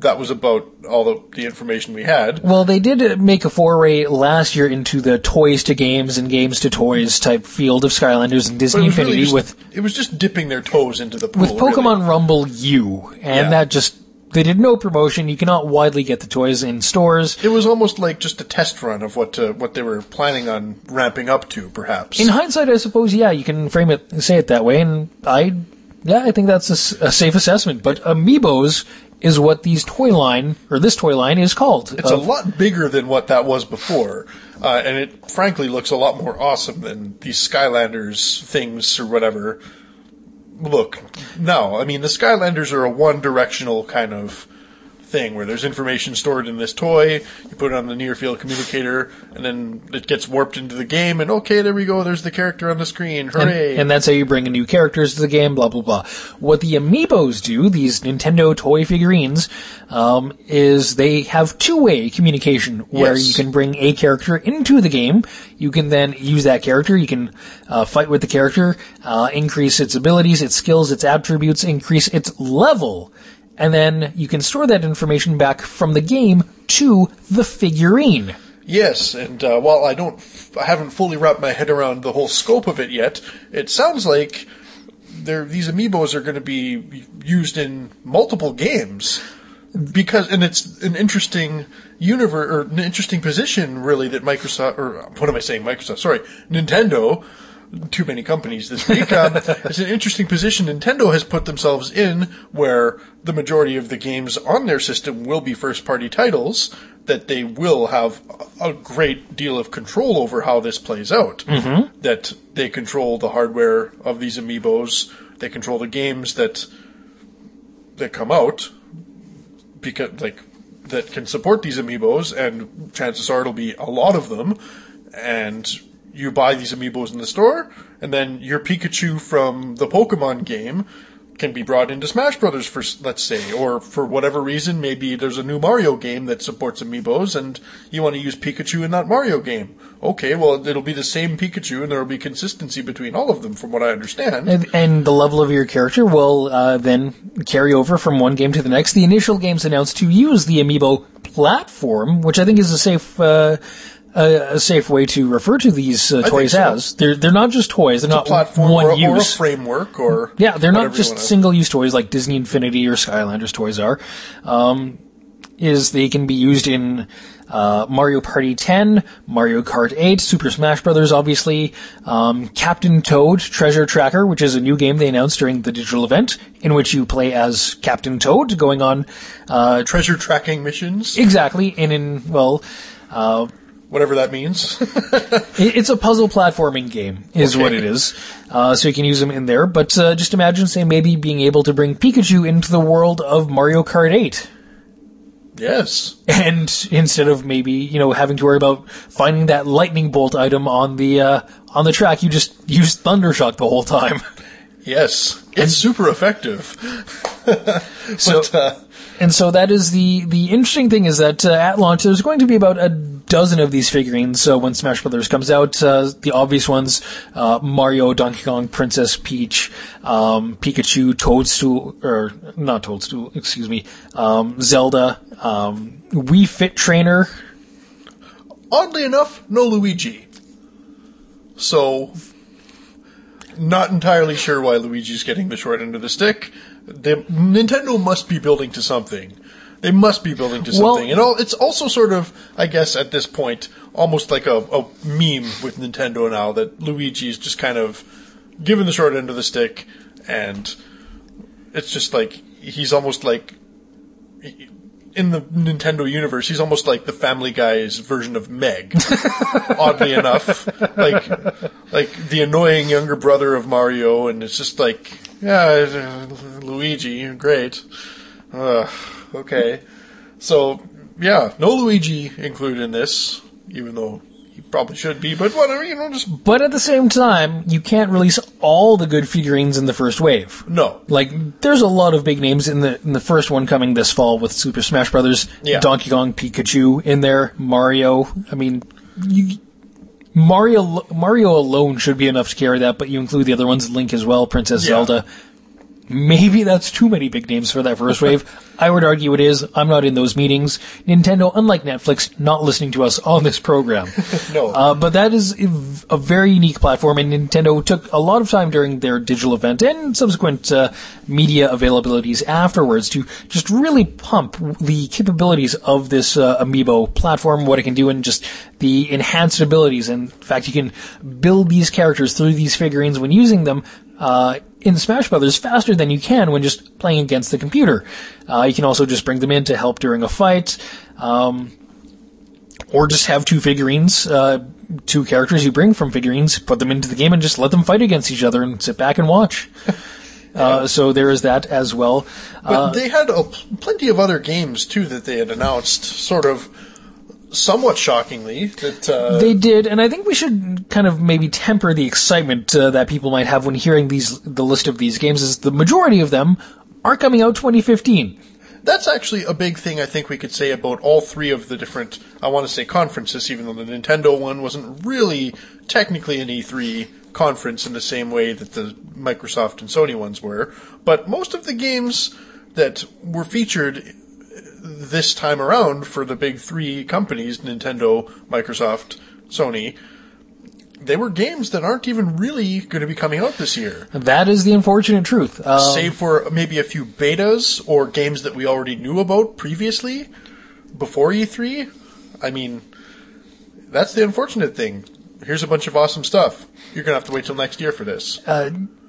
that was about all the, the information we had. Well, they did make a foray last year into the toys to games and games to toys type field of Skylanders and Disney Infinity really just, with... It was just dipping their toes into the pool, With Pokemon really. Rumble U, and Yeah. that just... They did no promotion. You cannot widely get the toys in stores. It was almost like just a test run of what uh, what they were planning on ramping up to, perhaps. In hindsight, I suppose, yeah, you can frame it, say it that way, and I, yeah, I think that's a, s- a safe assessment. But Amiibos is what these toy line, or this toy line is called. It's a lot bigger than what that was before, uh, and it frankly looks a lot more awesome than these Skylanders things or whatever. Look, no, I mean, the Skylanders are a one-directional kind of thing where there's information stored in this toy, you put it on the near-field communicator, and then it gets warped into the game, and okay, there we go, there's the character on the screen, hooray! And, and that's how you bring in new characters to the game, blah, blah, blah. What the Amiibos do, these Nintendo toy figurines, um, is they have two-way communication where Yes. you can bring a character into the game. You can then use that character. You can uh, fight with the character, uh, increase its abilities, its skills, its attributes, increase its level. And then you can store that information back from the game to the figurine. Yes, and uh, while I don't, I haven't fully wrapped my head around the whole scope of it yet, it sounds like they're, these amiibos are going to be used in multiple games. Because, and it's an interesting universe, or an interesting position, really, that Microsoft, or what am I saying, Microsoft, sorry, Nintendo, too many companies this week, um, it's an interesting position Nintendo has put themselves in, where the majority of the games on their system will be first-party titles, that they will have a great deal of control over how this plays out. Mm-hmm. That they control the hardware of these amiibos, they control the games that that come out, because like that can support these amiibos, and chances are it'll be a lot of them, and you buy these amiibos in the store, and then your Pikachu from the Pokemon game can be brought into Smash Brothers, for let's say, or for whatever reason, maybe there's a new Mario game that supports amiibos, and you want to use Pikachu in that Mario game. Okay, well, it'll be the same Pikachu, and there will be consistency between all of them, from what I understand. And, and the level of your character will uh, then carry over from one game to the next. The initial games announced to use the Amiibo platform, which I think is a safe... Uh, A, a safe way to refer to these uh, toys so. as. They're they're not just toys. They're It's not a platform one or, a- use. or a framework, or yeah, they're not whatever you just wanna- single-use toys like Disney Infinity or Skylanders toys are. Um, is they can be used in uh, Mario Party ten, Mario Kart eight, Super Smash Brothers, obviously, um, Captain Toad Treasure Tracker, which is a new game they announced during the digital event, in which you play as Captain Toad, going on uh, treasure tracking missions, exactly, and in well. Uh, whatever that means. It's a puzzle platforming game, is Okay. what it is. Uh, so you can use them in there. But uh, just imagine, say, maybe being able to bring Pikachu into the world of Mario Kart eight. Yes. And instead of maybe, you know, having to worry about finding that lightning bolt item on the uh, on the track, you just use Thundershock the whole time. Yes. It's super effective. So, but, uh, and so that is the, the interesting thing is that uh, at launch there's going to be about a dozen of these figurines. So when Smash Brothers comes out, uh, the obvious ones, uh, Mario, Donkey Kong, Princess Peach, um, Pikachu, Toadstool, or not Toadstool, excuse me, um, Zelda, um, Wii Fit Trainer. oddly enough, no Luigi. So, not entirely sure why Luigi's getting the short end of the stick. They, Nintendo must be building to something. They must be building to Well- something. And all, it's also sort of, I guess, at this point, almost like a, a meme with Nintendo now, that Luigi is just kind of given the short end of the stick, and it's just like, he's almost like, in the Nintendo universe, he's almost like the Family Guy's version of Meg. Oddly enough. Like, like the annoying younger brother of Mario, and it's just like, yeah, uh, Luigi, great. Uh, okay. So, yeah, no Luigi included in this, even though he probably should be, but whatever, you know, just, But at the same time, you can't release all the good figurines in the first wave. no. Like, there's a lot of big names in the in the first one coming this fall with Super Smash Brothers, Yeah. Donkey Kong, Pikachu in there, Mario. I mean, you, Mario Mario alone should be enough to carry that, but you include the other ones, Link as well, Princess Yeah. Zelda. Maybe that's too many big names for that first wave. I would argue it is. I'm not in those meetings. Nintendo, unlike Netflix, not listening to us on this program. No. Uh, but that is a very unique platform, and Nintendo took a lot of time during their digital event and subsequent uh, media availabilities afterwards to just really pump the capabilities of this uh, Amiibo platform, what it can do, and just the enhanced abilities. And in fact, you can build these characters through these figurines when using them uh in Smash Brothers faster than you can when just playing against the computer. Uh, you can also just bring them in to help during a fight, um, or just have two figurines, uh, two characters you bring from figurines, put them into the game and just let them fight against each other and sit back and watch. Uh, so there is that as well. But Uh, they had a, plenty of other games, too, that they had announced, sort of somewhat shockingly. That uh, They did, and I think we should kind of maybe temper the excitement uh, that people might have when hearing these the list of these games, is the majority of them are coming out twenty fifteen. That's actually a big thing I think we could say about all three of the different, I want to say conferences, even though the Nintendo one wasn't really technically an E three conference in the same way that the Microsoft and Sony ones were. But most of the games that were featured this time around for the big three companies, Nintendo, Microsoft, Sony, they were games that aren't even really going to be coming out this year. That is the unfortunate truth. Um, Save for maybe a few betas or games that we already knew about previously, before E three. I mean, that's the unfortunate thing. Here's a bunch of awesome stuff. You're going to have to wait till next year for this. Uh,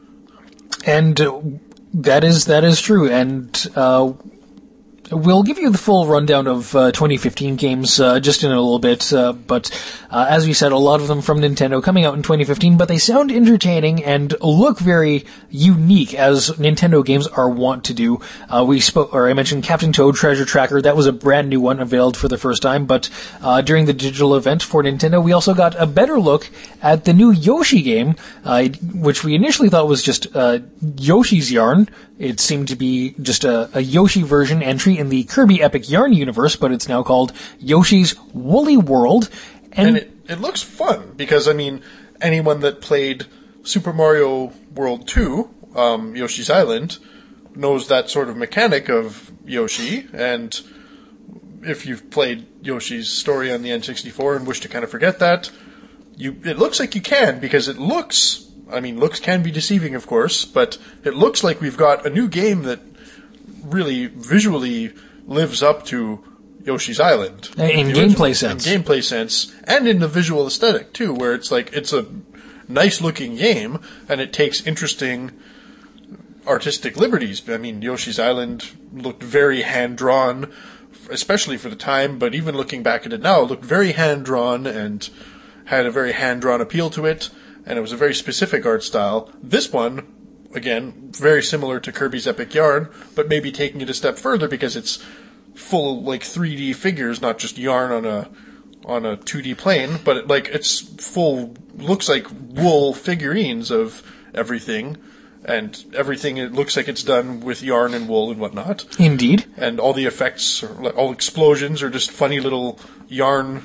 and uh, that is that is true. And uh, we'll give you the full rundown of uh, twenty fifteen games uh, just in a little bit. Uh, but uh, as we said, a lot of them from Nintendo coming out in twenty fifteen, but they sound entertaining and look very unique, as Nintendo games are wont to do. Uh, we spoke, or I mentioned Captain Toad Treasure Tracker. That was a brand new one unveiled for the first time. But uh, during the digital event for Nintendo, we also got a better look at the new Yoshi game, uh, which we initially thought was just uh, Yoshi's Yarn. It seemed to be just a, a Yoshi version entry in the Kirby Epic Yarn universe, but it's now called Yoshi's Woolly World. And, And it, it looks fun, because, I mean, anyone that played Super Mario World two, um, Yoshi's Island, knows that sort of mechanic of Yoshi, and if you've played Yoshi's Story on the N sixty-four and wish to kind of forget that, you it looks like you can, because it looks... I mean, looks can be deceiving, of course, but it looks like we've got a new game that really visually lives up to Yoshi's Island. In The gameplay original- sense. In gameplay sense, and in the visual aesthetic, too, where it's like, it's a nice-looking game, and it takes interesting artistic liberties. I mean, Yoshi's Island looked very hand-drawn, especially for the time, but even looking back at it now, it looked very hand-drawn and had a very hand-drawn appeal to it. And it was a very specific art style. This one, again, very similar to Kirby's Epic Yarn, but maybe taking it a step further, because it's full, like, three D figures, not just yarn on a on a two D plane, but it, like, it's full, looks like wool figurines of everything, and everything, it looks like it's done with yarn and wool and whatnot. Indeed. And all the effects, are, like, all explosions are just funny little yarn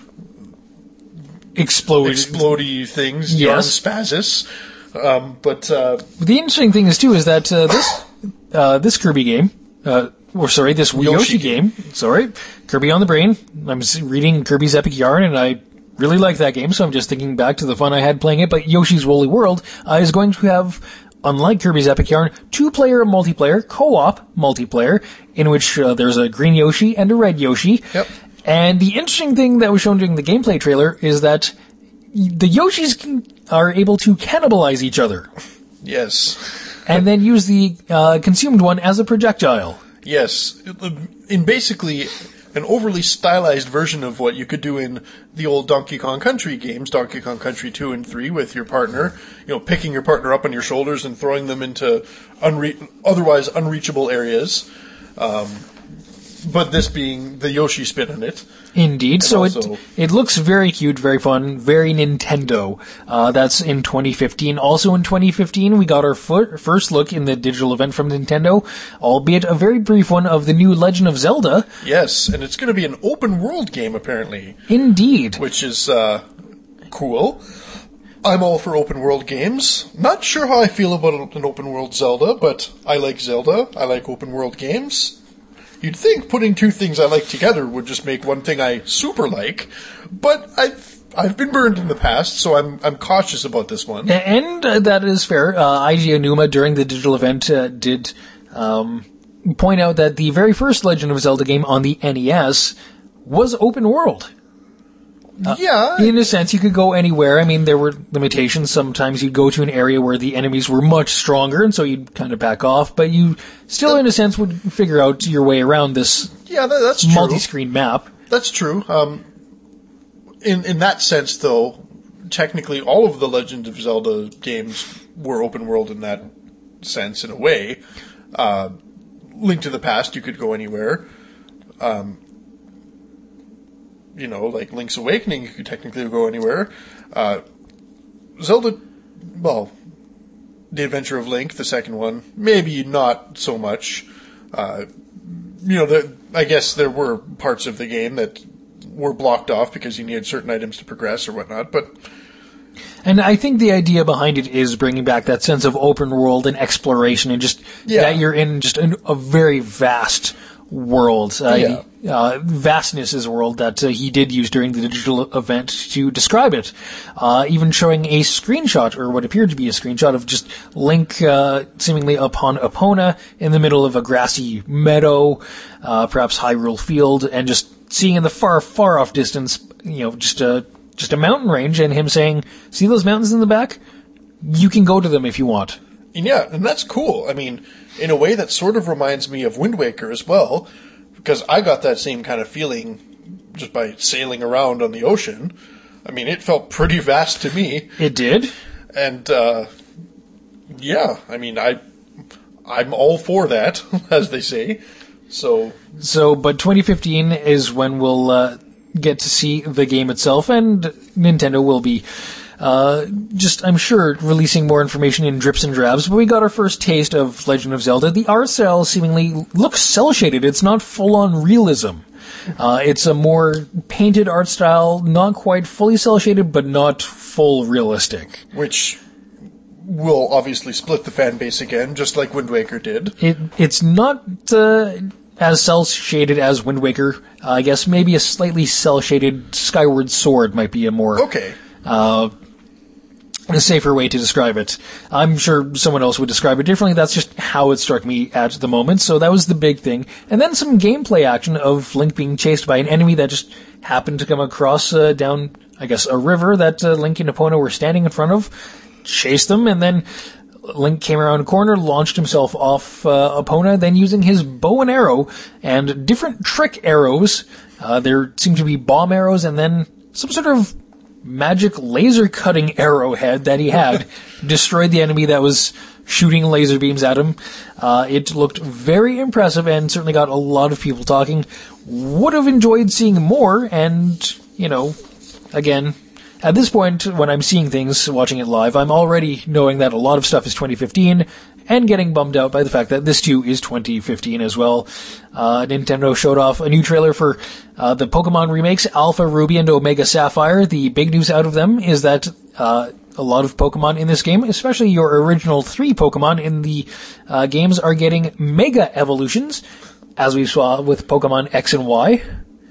Explode. explodey things, Yes. yarn spasms. Um, but uh, The interesting thing is, too, is that uh, this uh, this Kirby game, uh, or sorry, this Yoshi, Yoshi game, sorry, Kirby on the Brain. I'm s- reading Kirby's Epic Yarn, and I really like that game, so I'm just thinking back to the fun I had playing it. But Yoshi's Woolly World uh, is going to have, unlike Kirby's Epic Yarn, two-player multiplayer, co-op multiplayer, in which uh, there's a green Yoshi and a red Yoshi. Yep. And the interesting thing that was shown during the gameplay trailer is that the Yoshis can, are able to cannibalize each other, yes, and then use the uh, consumed one as a projectile. yes, in basically an overly stylized version of what you could do in the old Donkey Kong Country games, Donkey Kong Country two and three, with your partner, you know, picking your partner up on your shoulders and throwing them into unre- otherwise unreachable areas. Um, But this being the Yoshi spin on it. Indeed. So also- it it looks very cute, very fun, very Nintendo. Uh, that's in twenty fifteen. Also in twenty fifteen, we got our fir- first look in the digital event from Nintendo, albeit a very brief one, of the new Legend of Zelda. Yes, and it's going to be an open world game, apparently, Indeed. which is uh, cool. I'm all for open world games. Not sure how I feel about an open world Zelda, but I like Zelda. I like open world games. you'd think putting two things I like together would just make one thing I super like, but I've I've been burned in the past, so I'm I'm cautious about this one. And uh, that is fair. Uh, I G Aonuma during the digital event uh, did um, point out that the very first Legend of Zelda game on the N E S was open world. Uh, yeah. In a sense, you could go anywhere. I mean, there were limitations. Sometimes you'd go to an area where the enemies were much stronger, and so you'd kind of back off. But you still, in a sense, would figure out your way around this yeah, that, that's true. multi-screen map. That's true. Um, in in that sense, though, technically all of the Legend of Zelda games were open world in that sense, in a way. Uh, Link to the Past, you could go anywhere. Um, you know, like Link's Awakening, you could technically go anywhere. Uh, Zelda, well, The Adventure of Link, the second one, maybe not so much. Uh, you know, the, I guess there were parts of the game that were blocked off because you needed certain items to progress or whatnot, but... And I think the idea behind it is bringing back that sense of open world and exploration and just yeah. that you're in just an, a very vast world. Uh, yeah. uh, vastness is a world that uh, he did use during the digital event to describe it. Uh, even showing a screenshot, or what appeared to be a screenshot of just Link uh, seemingly upon Epona in the middle of a grassy meadow, uh, perhaps Hyrule Field, and just seeing in the far, far off distance, you know, just a just a mountain range, and him saying, see those mountains in the back? You can go to them if you want. And yeah, and that's cool. I mean, in a way that sort of reminds me of Wind Waker as well, because I got that same kind of feeling just by sailing around on the ocean. I mean, it felt pretty vast to me. It did. And, uh, yeah, I mean, I, I'm all for that, as they say. So, So, but twenty fifteen is when we'll uh, get to see the game itself, and Nintendo will be uh, just, I'm sure, releasing more information in drips and drabs. But we got our first taste of Legend of Zelda. The art style seemingly looks cel-shaded. It's not full-on realism. Uh, it's a more painted art style, not quite fully cel-shaded, but not full realistic. Which will obviously split the fan base again, just like Wind Waker did. It It's not uh, as cel-shaded as Wind Waker. Uh, I guess maybe a slightly cel-shaded Skyward Sword might be a more... Okay. Uh, a safer way to describe it. I'm sure someone else would describe it differently. That's just how it struck me at the moment. So that was the big thing. And then some gameplay action of Link being chased by an enemy that just happened to come across uh, down, I guess, a river that uh, Link and Epona were standing in front of, chased them, and then Link came around a corner, launched himself off uh, Epona, then using his bow and arrow and different trick arrows. Uh, there seemed to be bomb arrows and then some sort of magic laser cutting arrowhead that he had destroyed the enemy that was shooting laser beams at him. Uh, it looked very impressive and certainly got a lot of people talking. Would have enjoyed seeing more, and, you know, again, at this point, when I'm seeing things, watching it live, I'm already knowing that a lot of stuff is twenty fifteen, and getting bummed out by the fact that this too is twenty fifteen as well. Uh, Nintendo showed off a new trailer for uh, the Pokemon remakes, Alpha Ruby and Omega Sapphire. The big news out of them is that uh, a lot of Pokemon in this game, especially your original three Pokemon in the uh, games, are getting Mega Evolutions, as we saw with Pokemon X and Y.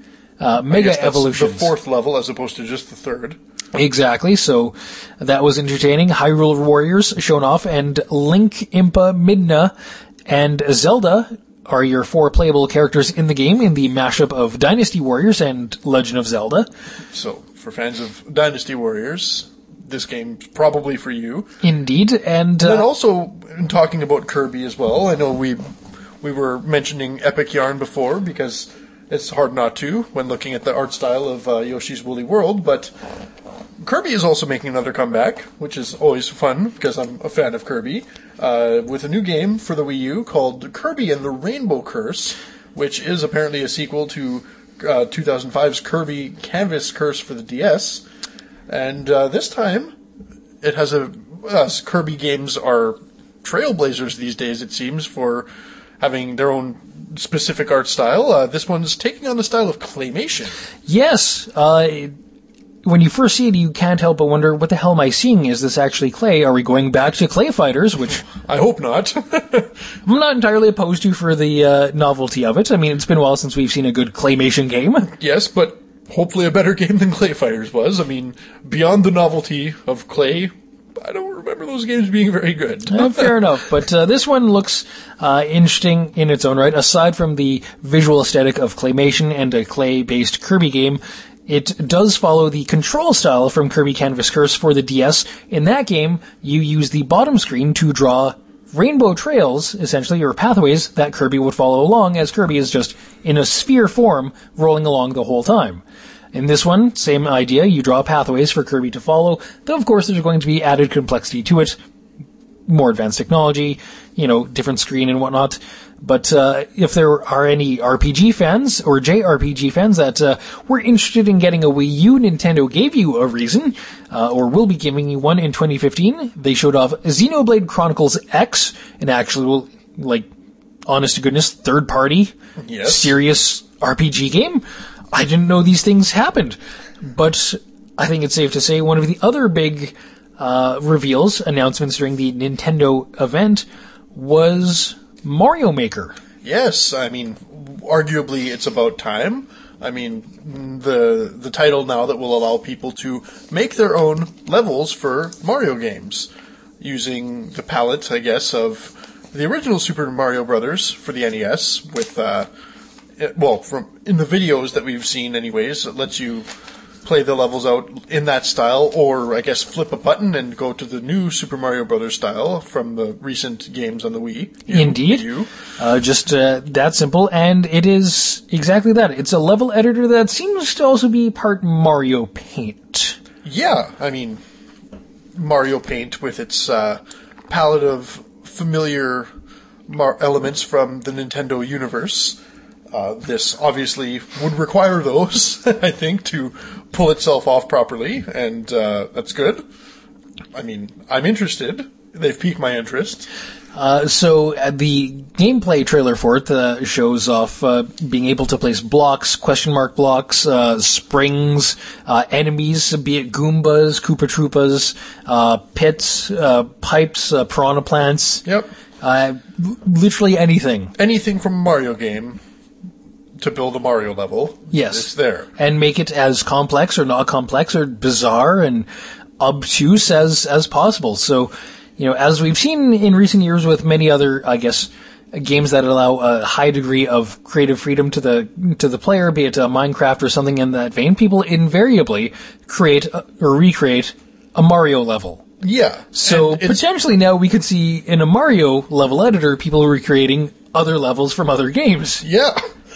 Uh, Mega Evolutions. The fourth level as opposed to just the third. Exactly, so that was entertaining. Hyrule Warriors shown off, and Link, Impa, Midna, and Zelda are your four playable characters in the game in the mashup of Dynasty Warriors and Legend of Zelda. So, for fans of Dynasty Warriors, this game's probably for you. Indeed, and... Uh, and also, in talking about Kirby as well, I know we we were mentioning Epic Yarn before, because it's hard not to when looking at the art style of uh, Yoshi's Woolly World, but Kirby is also making another comeback, which is always fun, because I'm a fan of Kirby, uh, with a new game for the Wii U called Kirby and the Rainbow Curse, which is apparently a sequel to uh, two thousand five's Kirby Canvas Curse for the D S. And uh, this time, it has a... Uh, Kirby games are trailblazers these days, it seems, for having their own specific art style. Uh, this one's taking on the style of claymation. Yes, uh... when you first see it, you can't help but wonder, what the hell am I seeing? Is this actually clay? Are we going back to Clay Fighters, which I hope not. I'm not entirely opposed to for the uh, novelty of it. I mean, it's been a while since we've seen a good claymation game. Yes, but hopefully a better game than Clay Fighters was. I mean, beyond the novelty of Clay, I don't remember those games being very good. uh, fair enough, but uh, this one looks uh, interesting in its own right. Aside from the visual aesthetic of claymation and a clay-based Kirby game, it does follow the control style from Kirby Canvas Curse for the D S. In that game, you use the bottom screen to draw rainbow trails, essentially, or pathways that Kirby would follow along, as Kirby is just in a sphere form rolling along the whole time. In this one, same idea, you draw pathways for Kirby to follow, though of course there's going to be added complexity to it, more advanced technology, you know, different screen and whatnot. But uh, if there are any R P G fans, or J R P G fans, that uh, were interested in getting a Wii U, Nintendo gave you a reason, uh, or will be giving you one in twenty fifteen. They showed off Xenoblade Chronicles X, an actual, like, honest to goodness, third party, yes. serious R P G game. I didn't know these things happened. But I think it's safe to say one of the other big uh, reveals, announcements during the Nintendo event, was Mario Maker. Yes, I mean, arguably it's about time. I mean, the the title now that will allow people to make their own levels for Mario games, using the palette, I guess, of the original Super Mario Brothers for the N E S, with, uh, it, well, from in the videos that we've seen anyways, it lets you play the levels out in that style, or I guess flip a button and go to the new Super Mario Brothers style from the recent games on the Wii. You, Indeed. You. Uh, just uh, that simple, and it is exactly that. It's a level editor that seems to also be part Mario Paint. Yeah, I mean, Mario Paint with its uh, palette of familiar mar- elements from the Nintendo universe. Uh, this obviously would require those, I think, to pull itself off properly, and uh, that's good. I mean, I'm interested. They've piqued my interest. Uh, so uh, the gameplay trailer for it uh, shows off uh, being able to place blocks, question mark blocks, uh, springs, uh, enemies, be it Goombas, Koopa Troopas, uh, pits, uh, pipes, uh, piranha plants. Yep. Uh, literally anything. Anything from a Mario game to build a Mario level. Yes. It's there. And make it as complex or not complex or bizarre and obtuse as, as possible. So, you know, as we've seen in recent years with many other, I guess, games that allow a high degree of creative freedom to the, to the player, be it uh, Minecraft or something in that vein, people invariably create uh, or recreate a Mario level. Yeah. So potentially now we could see in a Mario level editor people recreating other levels from other games. Yeah.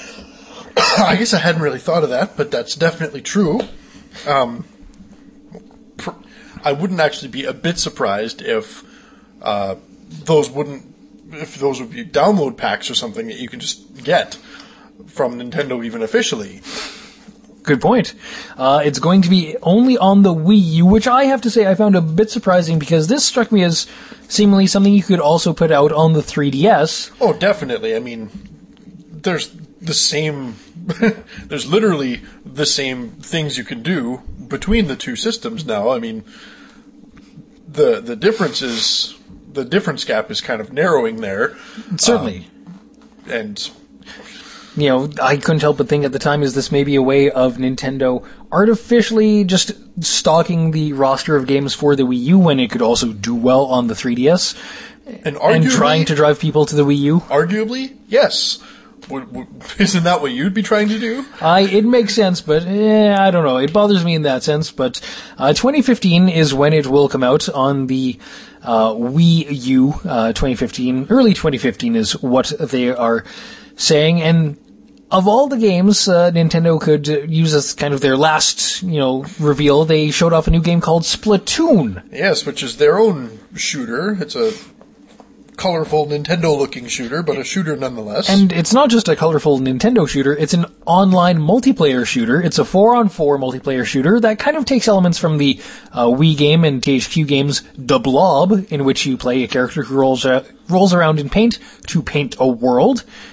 I guess I hadn't really thought of that, but that's definitely true. Um, pr- I wouldn't actually be a bit surprised if uh, those wouldn't, if those would be download packs or something that you can just get from Nintendo even officially. Good point. Uh, it's going to be only on the Wii U, which I have to say I found a bit surprising because this struck me as seemingly something you could also put out on the three D S. Oh, definitely. I mean, there's the same, there's literally the same things you can do between the two systems now. I mean, the the difference is, the difference gap is kind of narrowing there. Certainly. Um, and... You know, I couldn't help but think at the time, is this maybe a way of Nintendo artificially just stocking the roster of games for the Wii U when it could also do well on the three D S? And, arguably, and trying to drive people to the Wii U? Arguably, yes. Would, would, isn't that what you'd be trying to do? I, it makes sense, but eh, I don't know. It bothers me in that sense. But uh, twenty fifteen is when it will come out on the uh, Wii U. Uh, twenty fifteen, early twenty fifteen is what they are saying. And of all the games uh, Nintendo could uh, use as kind of their last, you know, reveal, they showed off a new game called Splatoon. Yes, which is their own shooter. It's a colorful Nintendo-looking shooter, but a shooter nonetheless. And it's not just a colorful Nintendo shooter, it's an online multiplayer shooter. It's a four on four multiplayer shooter that kind of takes elements from the uh, Wii game and T H Q games The Blob, in which you play a character who rolls, uh, rolls around in paint to paint a world.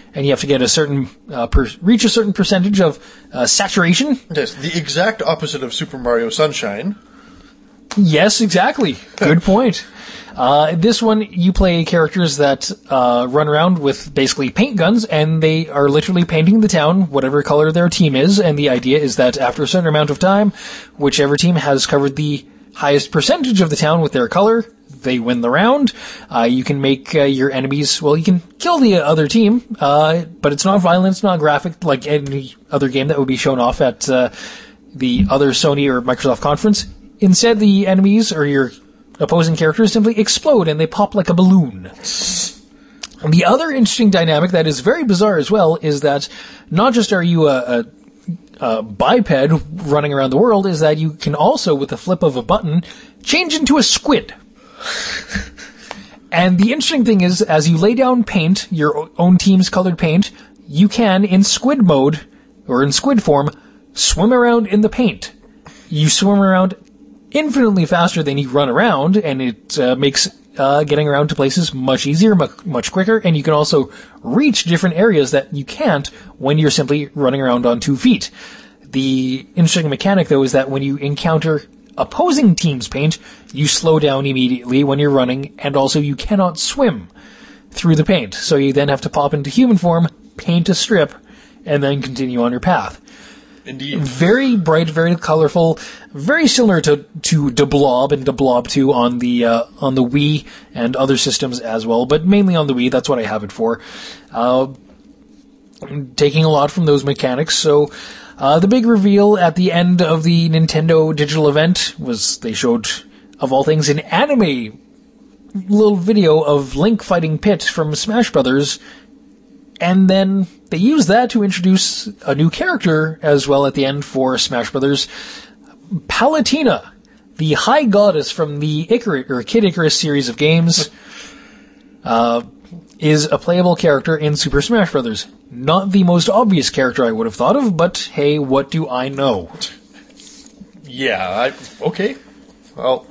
and you have to get a certain, uh, per- reach a certain percentage of uh, saturation. Yes, the exact opposite of Super Mario Sunshine. Yes, exactly. Good point. Uh, this one, you play characters that uh, run around with basically paint guns, and they are literally painting the town whatever color their team is, and the idea is that after a certain amount of time, whichever team has covered the highest percentage of the town with their color, they win the round. Uh, you can make uh, your enemies, well, you can kill the other team, uh, but it's not violent, it's not graphic like any other game that would be shown off at uh, the other Sony or Microsoft conference. Instead, the enemies, or your opposing characters, simply explode and they pop like a balloon. And the other interesting dynamic that is very bizarre as well is that not just are you a, a Uh, biped running around the world, is that you can also, with the flip of a button, change into a squid. And the interesting thing is, as you lay down paint, your own team's colored paint, you can, in squid mode, or in squid form, swim around in the paint. You swim around infinitely faster than you run around, and it uh, makes uh, getting around to places much easier, much, much quicker, and you can also reach different areas that you can't when you're simply running around on two feet. The interesting mechanic, though, is that when you encounter opposing teams' paint, you slow down immediately when you're running, and also you cannot swim through the paint. So you then have to pop into human form, paint a strip, and then continue on your path. Indeed. Very bright, very colorful, very similar to to De Blob and De Blob two on the uh, on the Wii and other systems as well, but mainly on the Wii. That's what I have it for. Uh, taking a lot from those mechanics. So uh, the big reveal at the end of the Nintendo digital event was they showed, of all things, an anime little video of Link fighting Pit from Smash Brothers. And then they used that to introduce a new character as well at the end for Smash Brothers. Palutena, the High Goddess from the Icarus, or Kid Icarus series of games, uh, is a playable character in Super Smash Brothers. Not the most obvious character I would have thought of, but hey, what do I know? Yeah, I, okay. Well,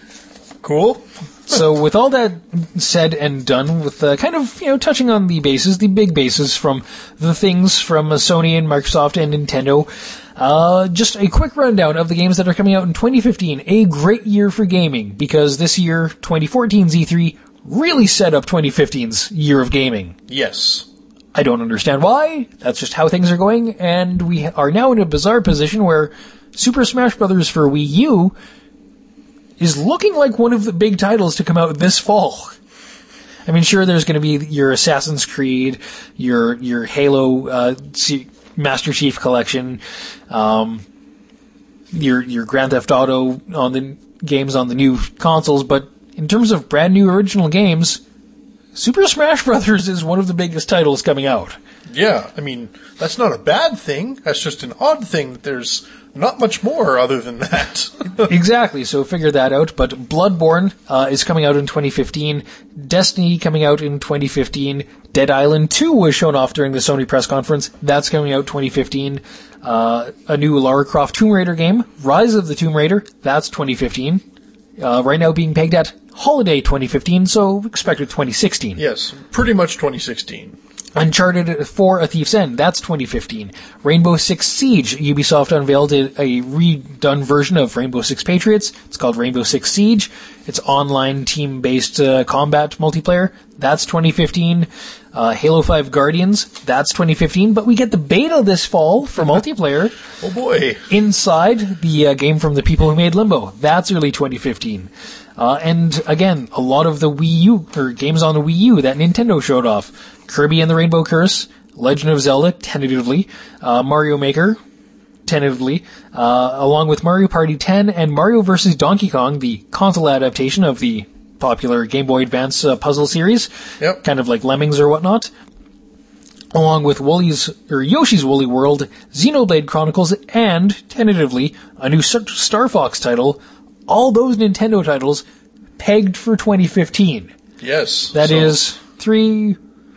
cool. So with all that said and done, with uh, kind of, you know, touching on the bases, the big bases from the things from uh, Sony and Microsoft and Nintendo, uh, just a quick rundown of the games that are coming out in twenty fifteen. A great year for gaming, because this year, twenty fourteen's E three, really set up twenty fifteen's year of gaming. Yes. I don't understand why. That's just how things are going, and we are now in a bizarre position where Super Smash Bros. For Wii U is looking like one of the big titles to come out this fall. I mean, sure, there's going to be your Assassin's Creed, your your Halo uh, Master Chief Collection, um, your your Grand Theft Auto on the games on the new consoles, but in terms of brand new original games, Super Smash Bros. Is one of the biggest titles coming out. Yeah, I mean, that's not a bad thing. That's just an odd thing that there's not much more other than that. Exactly, so figure that out. But Bloodborne uh, is coming out in twenty fifteen. Destiny coming out in twenty fifteen. Dead Island two was shown off during the Sony press conference. That's coming out twenty fifteen. Uh, a new Lara Croft Tomb Raider game, Rise of the Tomb Raider, that's twenty fifteen. Uh, right now being pegged at holiday twenty fifteen, so expected twenty sixteen. Yes, pretty much twenty sixteen. Uncharted four, A Thief's End, that's twenty fifteen. Rainbow Six Siege, Ubisoft unveiled a, a redone version of Rainbow Six Patriots. It's called Rainbow Six Siege. It's online team-based uh, combat multiplayer. That's twenty fifteen. Uh, Halo five Guardians, that's twenty fifteen. But we get the beta this fall for multiplayer. Oh boy. Inside, the uh, game from the people who made Limbo. That's early twenty fifteen. Uh, and again, a lot of the Wii U, or games on the Wii U that Nintendo showed off. Kirby and the Rainbow Curse, Legend of Zelda, tentatively, uh, Mario Maker, tentatively, uh, along with Mario Party ten and Mario versus. Donkey Kong, the console adaptation of the popular Game Boy Advance uh, puzzle series. Yep. Kind of like Lemmings or whatnot. Along with Woolly's, or Yoshi's Woolly World, Xenoblade Chronicles, and, tentatively, a new Star Fox title. All those Nintendo titles pegged for twenty fifteen. Yes. That so. is three,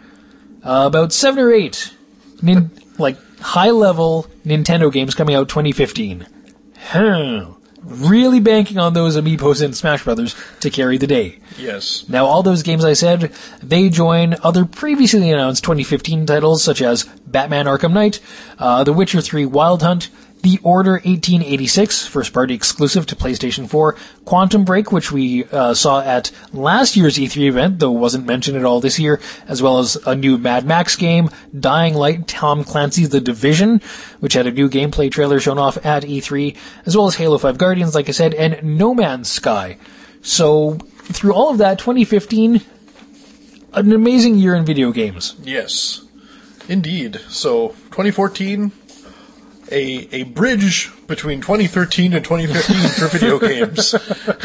uh, about seven or eight, nin- like, high-level Nintendo games coming out twenty fifteen. Huh. really banking on those Amiibos and Smash Brothers to carry the day. Yes. Now, all those games I said, they join other previously announced twenty fifteen titles such as Batman Arkham Knight, uh, The Witcher three Wild Hunt, The Order eighteen eighty-six, first-party exclusive to PlayStation four, Quantum Break, which we uh, saw at last year's E three event, though wasn't mentioned at all this year, as well as a new Mad Max game, Dying Light, Tom Clancy's The Division, which had a new gameplay trailer shown off at E three, as well as Halo five Guardians, like I said, and No Man's Sky. So, through all of that, twenty fifteen, an amazing year in video games. Yes, indeed. So, twenty fourteen... A, a bridge between twenty thirteen and twenty fifteen for video games.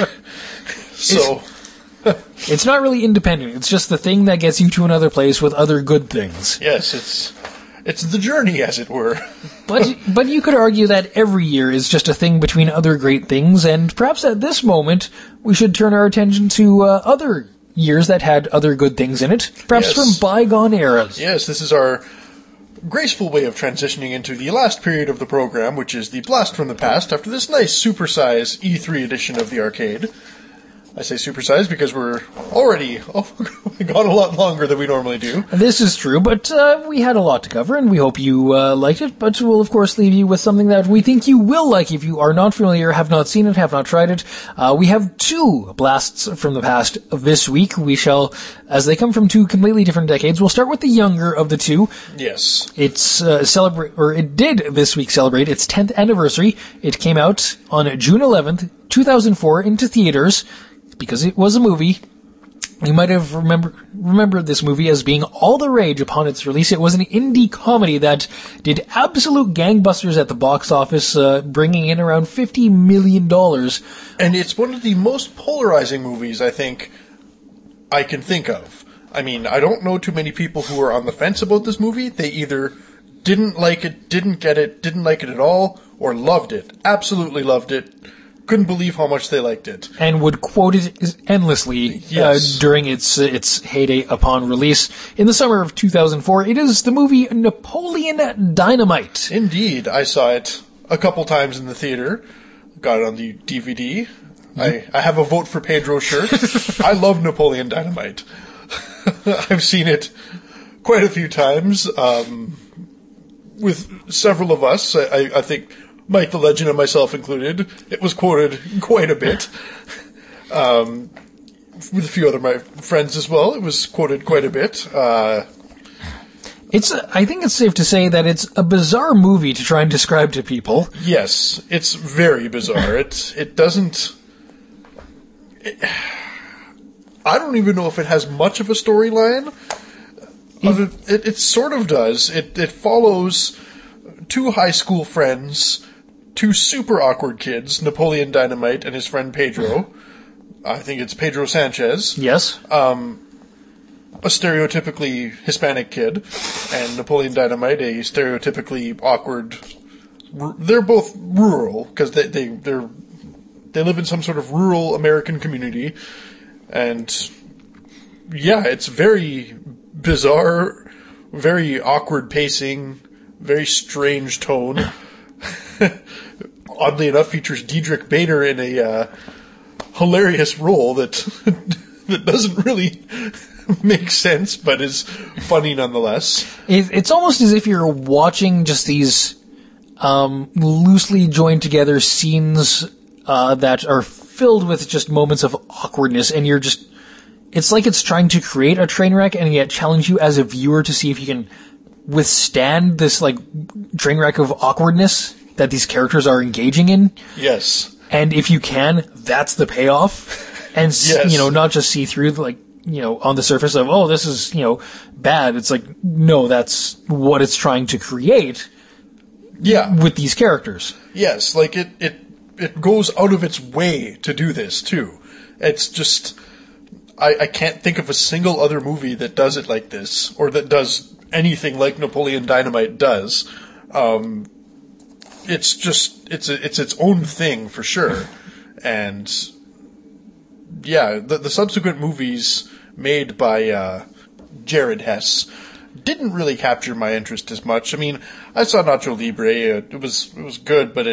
So, it's, it's not really independent. It's just the thing that gets you to another place with other good things. Yes, it's it's the journey, as it were. But but you could argue that every year is just a thing between other great things, and perhaps at this moment we should turn our attention to uh, other years that had other good things in it, perhaps Yes. from bygone eras. Yes, this is our graceful way of transitioning into the last period of the program, which is the Blast from the Past, after this nice supersize E three edition of the arcade. I say supersize because we're already oh, gone a lot longer than we normally do. This is true, but uh, we had a lot to cover, and we hope you uh, liked it, but we'll of course leave you with something that we think you will like if you are not familiar, have not seen it, have not tried it. Uh, we have two blasts from the past this week. We shall, as they come from two completely different decades, we'll start with the younger of the two. Yes. It's uh, celebrate, or it did this week celebrate its tenth anniversary. It came out on June eleventh, two thousand four into theaters. Because it was a movie. You might have remember, remembered this movie as being all the rage upon its release. It was an indie comedy that did absolute gangbusters at the box office, uh, bringing in around fifty million dollars. And it's one of the most polarizing movies, I think, I can think of. I mean, I don't know too many people who are on the fence about this movie. They either didn't like it, didn't get it, didn't like it at all, or loved it. Absolutely loved it. Couldn't believe how much they liked it. And would quote it endlessly Yes. uh, during its uh, its heyday upon release. In the summer of two thousand four, it is the movie Napoleon Dynamite. Indeed, I saw it a couple times in the theater. Got it on the D V D. I, I have a Vote for Pedro shirt. I love Napoleon Dynamite. I've seen it quite a few times um, with several of us. I, I, I think Mike the Legend and myself included. It was quoted quite a bit. Um, with a few other my friends as well. It was quoted quite a bit. Uh, It's. I think it's safe to say that it's a bizarre movie to try and describe to people. yes, it's very bizarre. It it doesn't... It, I don't even know if it has much of a storyline. It, it, it sort of does. It it follows two high school friends, two super awkward kids, Napoleon Dynamite and his friend Pedro. I think it's Pedro Sanchez. Yes. A stereotypically Hispanic kid, and Napoleon Dynamite, a stereotypically awkward. They're both rural because they they they're they live in some sort of rural American community, and yeah, it's very bizarre, very awkward pacing, very strange tone. Oddly enough, features Diedrich Bader in a uh, hilarious role that that doesn't really make sense, but is funny nonetheless. It, it's almost as if you're watching just these um, loosely joined together scenes uh, that are filled with just moments of awkwardness, and you're just... It's like it's trying to create a train wreck and yet challenge you as a viewer to see if you can withstand this, like, train wreck of awkwardness that these characters are engaging in. Yes. And if you can, that's the payoff. And, Yes. you know, not just see through, like, you know, on the surface of, oh, this is, you know, bad. It's like, no, that's what it's trying to create Yeah. with these characters. Yes, like it, it, it goes out of its way to do this too. It's just, I, I can't think of a single other movie that does it like this, or that does anything like Napoleon Dynamite does. Um, it's just, it's a, it's its own thing for sure. And yeah, the, the subsequent movies made by, uh, Jared Hess didn't really capture my interest as much. I mean, I saw Nacho Libre. It was, it was good, but it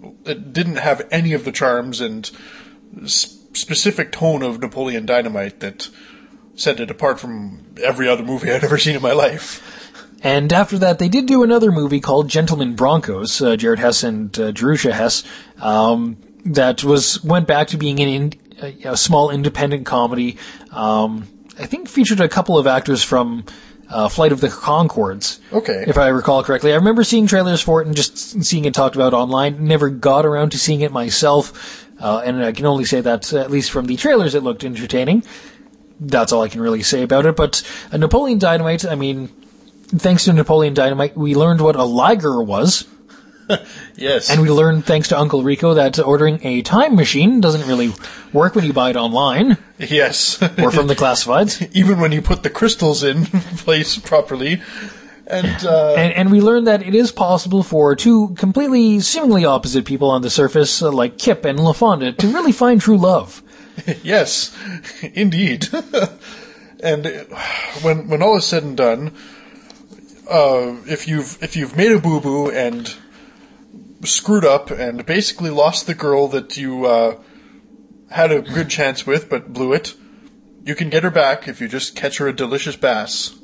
it didn't have any of the charms and s- specific tone of Napoleon Dynamite that set it apart from every other movie I'd ever seen in my life. And after that, they did do another movie called Gentlemen Broncos, uh, Jared Hess and uh, Jerusha Hess, um, that was went back to being an in, a, a small independent comedy. Um, I think featured a couple of actors from uh, Flight of the Conchords. Okay. If I recall correctly. I remember seeing trailers for it and just seeing it talked about online. Never got around to seeing it myself. Uh, and I can only say that, uh, at least from the trailers, it looked entertaining. That's all I can really say about it. But uh, Napoleon Dynamite, I mean, thanks to Napoleon Dynamite, we learned what a liger was. Yes. And we learned, thanks to Uncle Rico, that ordering a time machine doesn't really work when you buy it online. Yes. Or from the classifieds. Even when you put the crystals in place properly. And, uh... and, and we learned that it is possible for two completely, seemingly opposite people on the surface, uh, like Kip and LaFonda, to really find true love. Yes, indeed. And when when all is said and done, uh, if you've if you've made a boo boo and screwed up and basically lost the girl that you uh, had a good chance with but blew it, you can get her back if you just catch her a delicious bass.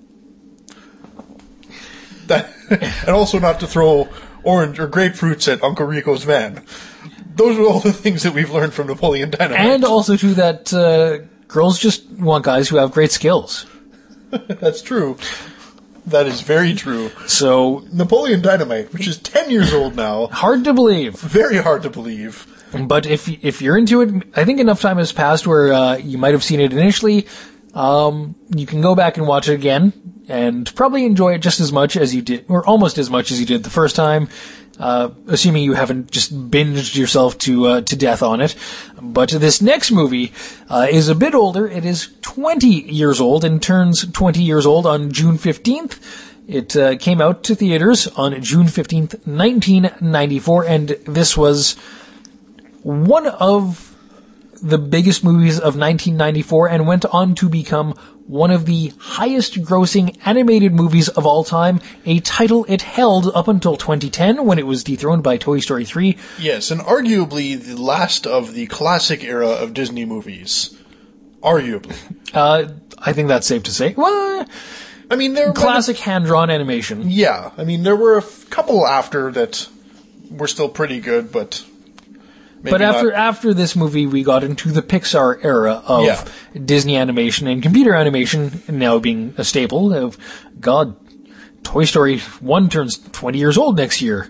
That, and also not to throw orange or grapefruits at Uncle Rico's van. Those are all the things that we've learned from Napoleon Dynamite. And also, too, that uh, girls just want guys who have great skills. That's true. That is very true. So, Napoleon Dynamite, which is ten years old now. Hard to believe. Very hard to believe. But if if you're into it, I think enough time has passed where uh, you might have seen it initially. Um, you can go back and watch it again and probably enjoy it just as much as you did, or almost as much as you did the first time. Uh, assuming you haven't just binged yourself to uh, to death on it. But this next movie uh, is a bit older. It is twenty years old and turns twenty years old on June fifteenth. It uh, came out to theaters on June fifteenth, nineteen ninety-four, and this was one of the biggest movies of nineteen ninety-four and went on to become one of the highest grossing animated movies of all time, a title it held up until twenty ten when it was dethroned by Toy Story three. Yes, and arguably the last of the classic era of Disney movies. Arguably. Uh, I think that's safe to say. Well, I mean, there classic hand-drawn animation. Yeah, I mean, there were a f- couple after that were still pretty good, but... But after not. after this movie, we got into the Pixar era of yeah. Disney animation and computer animation now being a staple of, God, Toy Story one turns twenty years old next year.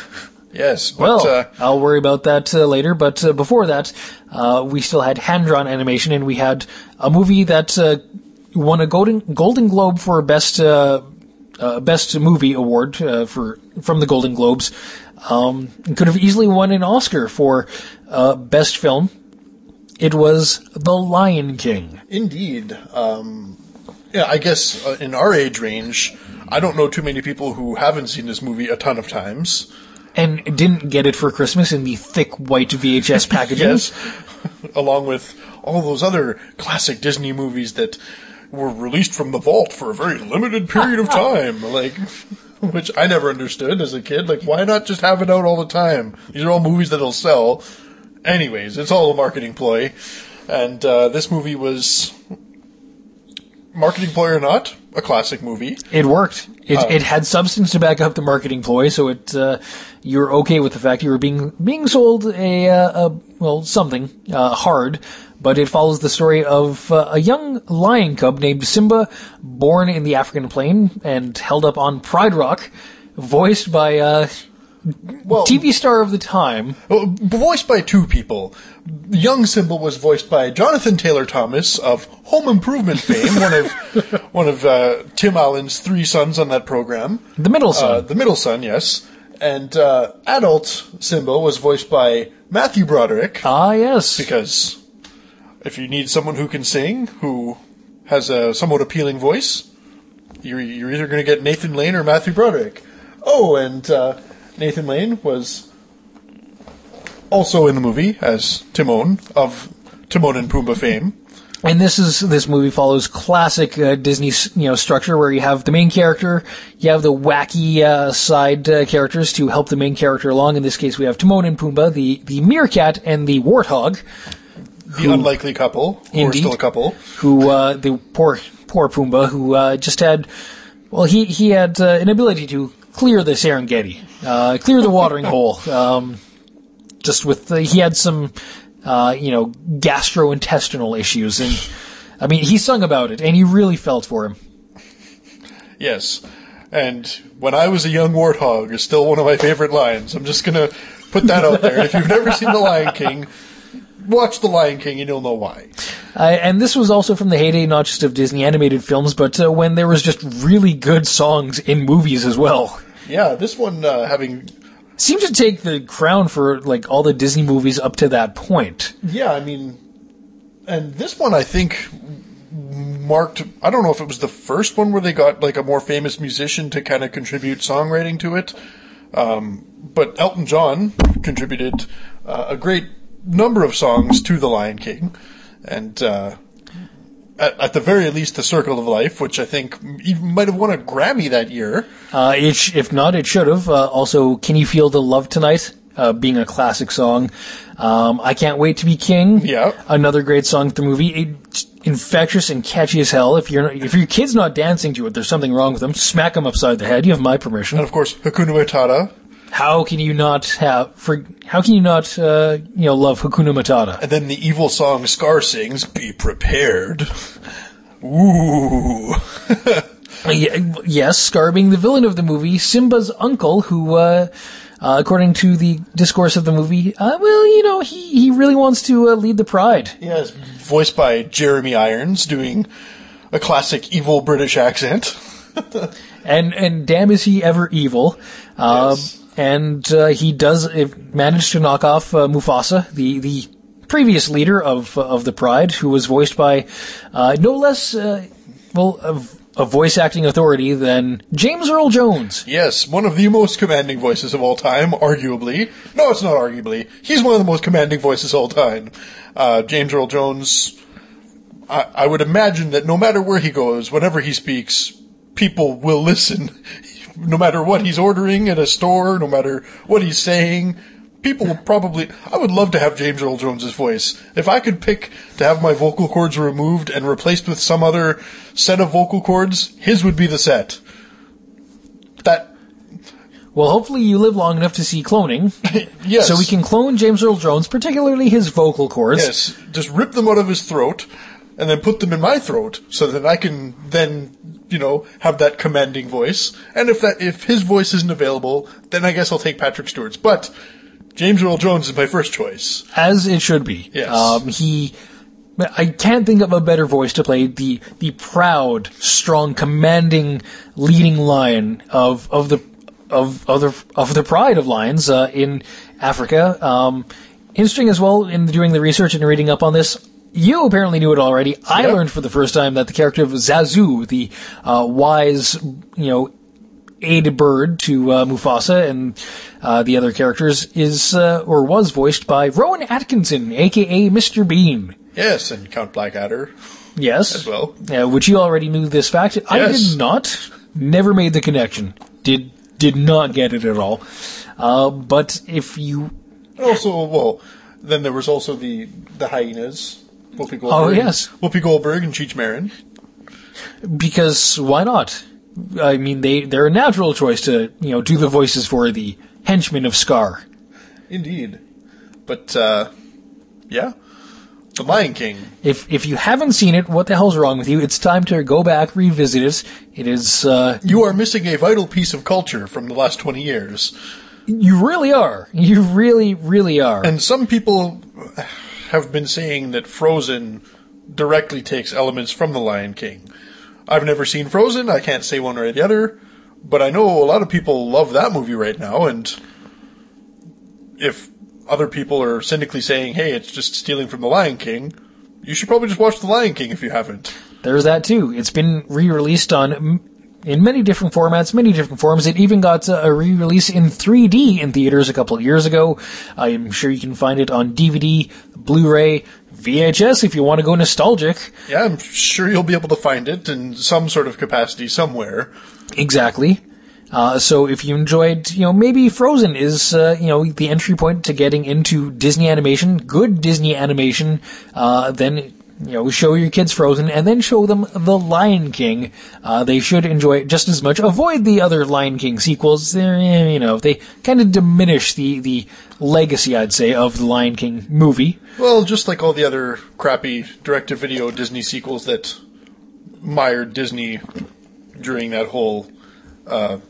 Yes. But, well, uh, I'll worry about that uh, later, but uh, before that, uh, we still had hand-drawn animation, and we had a movie that uh, won a Golden, Golden Globe for Best uh, uh, Best Movie Award uh, for from the Golden Globes. Um, could have easily won an Oscar for uh, Best Film. It was The Lion King. Indeed. Um, yeah, I guess uh, in our age range, I don't know too many people who haven't seen this movie a ton of times. And didn't get it for Christmas in the thick white V H S packaging. Yes, along with all those other classic Disney movies that were released from the vault for a very limited period of time. Like... Which I never understood as a kid. Like, why not just have it out all the time? These are all movies that'll sell. Anyways, it's all a marketing ploy. And uh, this movie was, marketing ploy or not, a classic movie. It worked. It, uh, it had substance to back up the marketing ploy, so it uh, you were okay with the fact you were being being sold a, uh, a well something uh, hard. But it follows the story of uh, a young lion cub named Simba, born in the African plain and held up on Pride Rock, voiced by uh, well, T V star of the time. Voiced by two people. Young Simba was voiced by Jonathan Taylor Thomas of Home Improvement fame, one of one of uh, Tim Allen's three sons on that program. The middle son. Uh, the middle son, yes. And uh, adult Simba was voiced by Matthew Broderick. Ah, yes. Because... if you need someone who can sing, who has a somewhat appealing voice, you're, you're either going to get Nathan Lane or Matthew Broderick. Oh, and uh, Nathan Lane was also in the movie as Timon of Timon and Pumbaa fame. And this is this movie follows classic uh, Disney, you know, structure where you have the main character, you have the wacky uh, side uh, characters to help the main character along. In this case, we have Timon and Pumbaa, the the meerkat and the warthog. The who, unlikely couple, or still a couple. Who uh, the poor poor Pumbaa, who uh, just had, well, he he had uh, an ability to clear the Serengeti, uh, clear the watering hole. Um, just with the, he had some. Uh, you know, gastrointestinal issues. And, I mean, he sung about it, and you really felt for him. Yes. And when I was a young warthog is still one of my favorite lines. I'm just gonna put that out there. If you've never seen The Lion King, watch The Lion King and you'll know why. Uh, and this was also from the heyday not just of Disney animated films, but uh, when there was just really good songs in movies as well. Yeah, this one uh, having... seemed to take the crown for, like, all the Disney movies up to that point. Yeah, I mean, and this one I think marked, I don't know if it was the first one where they got, like, a more famous musician to kind of contribute songwriting to it, um, but Elton John contributed uh, a great number of songs to The Lion King, and uh, at, at the very least, The Circle of Life, which I think even might have won a Grammy that year. Uh, it sh- if not, it should have. Uh, also, Can You Feel the Love Tonight, uh, being a classic song. Um, I Can't Wait to Be King. Yeah. Another great song for the movie. It's infectious and catchy as hell. If you're if your kid's not dancing to it, there's something wrong with them. Smack them upside the head. You have my permission. And of course, Hakuna Matata. How can you not have for? How can you not uh, you know love Hakuna Matata? And then the evil song Scar sings, "Be prepared." Ooh. Yes, Scar being the villain of the movie, Simba's uncle, who, uh, uh, according to the discourse of the movie, uh, well, you know, he, he really wants to uh, lead the pride. Yes, voiced by Jeremy Irons, doing a classic evil British accent. and and damn is he ever evil. Uh, yes. And uh, he does uh, manage to knock off uh, Mufasa, the the previous leader of uh, of the Pride, who was voiced by uh, no less uh, well a, a voice acting authority than James Earl Jones. Yes, one of the most commanding voices of all time, arguably. No, it's not arguably. He's one of the most commanding voices of all time. Uh, James Earl Jones. I, I would imagine that no matter where he goes, whenever he speaks, people will listen. No matter what he's ordering at a store, no matter what he's saying, people will probably... I would love to have James Earl Jones' voice. If I could pick to have my vocal cords removed and replaced with some other set of vocal cords, his would be the set. That... Well, hopefully you live long enough to see cloning. Yes. So we can clone James Earl Jones, particularly his vocal cords. Yes. Just rip them out of his throat and then put them in my throat so that I can then... you know, have that commanding voice. And if that, if his voice isn't available, then I guess I'll take Patrick Stewart's. But James Earl Jones is my first choice. As it should be. Yes. Um, he, I can't think of a better voice to play the, the proud, strong, commanding, leading lion of, of the, of, of the, of the pride of lions, uh, in Africa. Um, interesting as well in doing the research and reading up on this. You apparently knew it already. I yep. learned for the first time that the character of Zazu, the uh, wise, you know, aid bird to uh, Mufasa and uh, the other characters, is uh, or was voiced by Rowan Atkinson, a k a. Mister Bean. Yes, and Count Blackadder. Yes. As well. Uh, which you already knew this fact. Yes. I did not. Never made the connection. Did did not get it at all. Uh, but if you... Also, well, then there was also the, the hyenas. Whoopi Goldberg. Oh, yes. Whoopi Goldberg and Cheech Marin. Because why not? I mean, they, they're a natural choice to, you know, do the voices for the henchmen of Scar. Indeed. But, uh, yeah. The Lion King. If if you haven't seen it, what the hell's wrong with you? It's time to go back, revisit it. It is, uh... You are missing a vital piece of culture from the last twenty years. You really are. You really, really are. And some people have been saying that Frozen directly takes elements from The Lion King. I've never seen Frozen, I can't say one or the other, but I know a lot of people love that movie right now, and if other people are cynically saying, hey, it's just stealing from The Lion King, you should probably just watch The Lion King if you haven't. There's that too. It's been re-released on m- in many different formats, many different forms. It even got uh, a re-release in three D in theaters a couple of years ago. I'm sure you can find it on D V D, Blu-ray, V H S if you want to go nostalgic. Yeah, I'm sure you'll be able to find it in some sort of capacity somewhere. Exactly. Uh, so if you enjoyed, you know, maybe Frozen is, uh, you know, the entry point to getting into Disney animation, good Disney animation, uh, then, you know, show your kids Frozen and then show them The Lion King. Uh, they should enjoy it just as much. Avoid the other Lion King sequels. They're, you know, they kind of diminish the, the legacy, I'd say, of the Lion King movie. Well, just like all the other crappy direct-to-video Disney sequels that mired Disney during that whole, uh,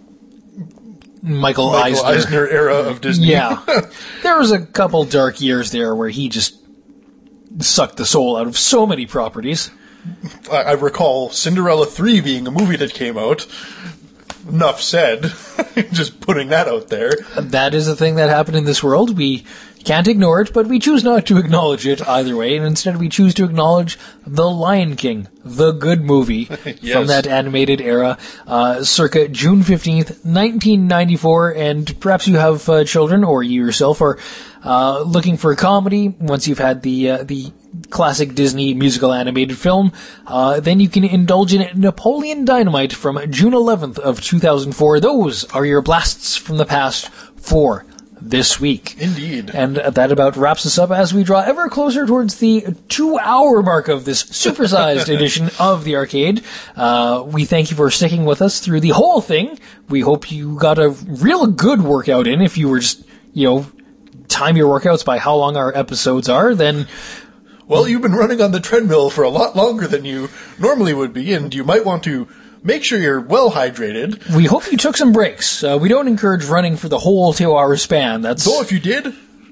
Michael, Michael Eisner. Eisner era of Disney. Yeah. There was a couple dark years there where he just sucked the soul out of so many properties. I, I recall Cinderella three being a movie that came out. Enough said. Just putting that out there. That is a thing that happened in this world. We can't ignore it, but we choose not to acknowledge it either way, and instead we choose to acknowledge The Lion King, the good movie Yes. from that animated era, uh, circa June fifteenth, nineteen ninety-four, and perhaps you have uh, children, or you yourself are uh, looking for a comedy once you've had the uh, the classic Disney musical animated film, uh, then you can indulge in Napoleon Dynamite from June eleventh of two thousand four. Those are your blasts from the past for this week. Indeed. And that about wraps us up as we draw ever closer towards the two-hour mark of this supersized edition of the arcade. Uh, we thank you for sticking with us through the whole thing. We hope you got a real good workout in. If you were just, you know, time your workouts by how long our episodes are, then... Well, you've been running on the treadmill for a lot longer than you normally would be, and you might want to make sure you're well hydrated. We hope you took some breaks. Uh, we don't encourage running for the whole two-hour span. That's Though if you did,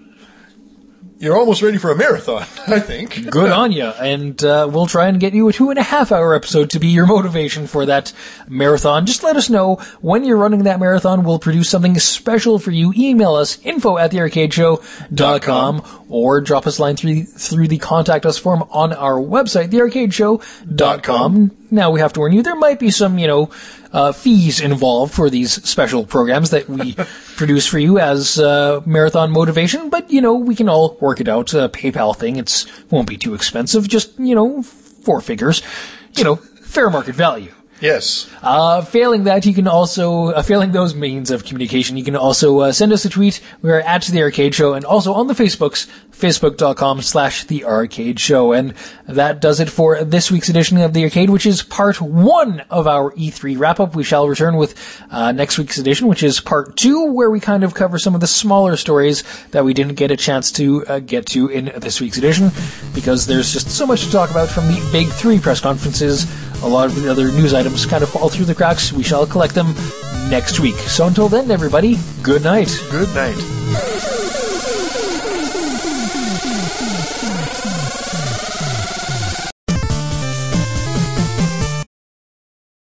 you're almost ready for a marathon, I think. good on you. And uh, we'll try and get you a two-and-a-half-hour episode to be your motivation for that marathon. Just let us know when you're running that marathon. We'll produce something special for you. Email us, info at the arcade show dot com, or drop us a line through, through the Contact Us form on our website, the arcade show dot com. Now, we have to warn you, there might be some, you know, uh, fees involved for these special programs that we produce for you as uh, marathon motivation, but, you know, we can all work it out. A PayPal thing, it's won't be too expensive, just, you know, four figures, you know, fair market value. Yes. Uh, failing that, you can also, uh, failing those means of communication, you can also uh, send us a tweet. We are at The Arcade Show, and also on the Facebooks, facebook.com slash The Arcade Show. And that does it for this week's edition of The Arcade, which is part one of our E three wrap-up. We shall return with uh, next week's edition, which is part two, where we kind of cover some of the smaller stories that we didn't get a chance to uh, get to in this week's edition, because there's just so much to talk about from the big three press conferences. A lot of the other news items kind of fall through the cracks. We shall collect them next week. So until then, everybody, good night. Good night.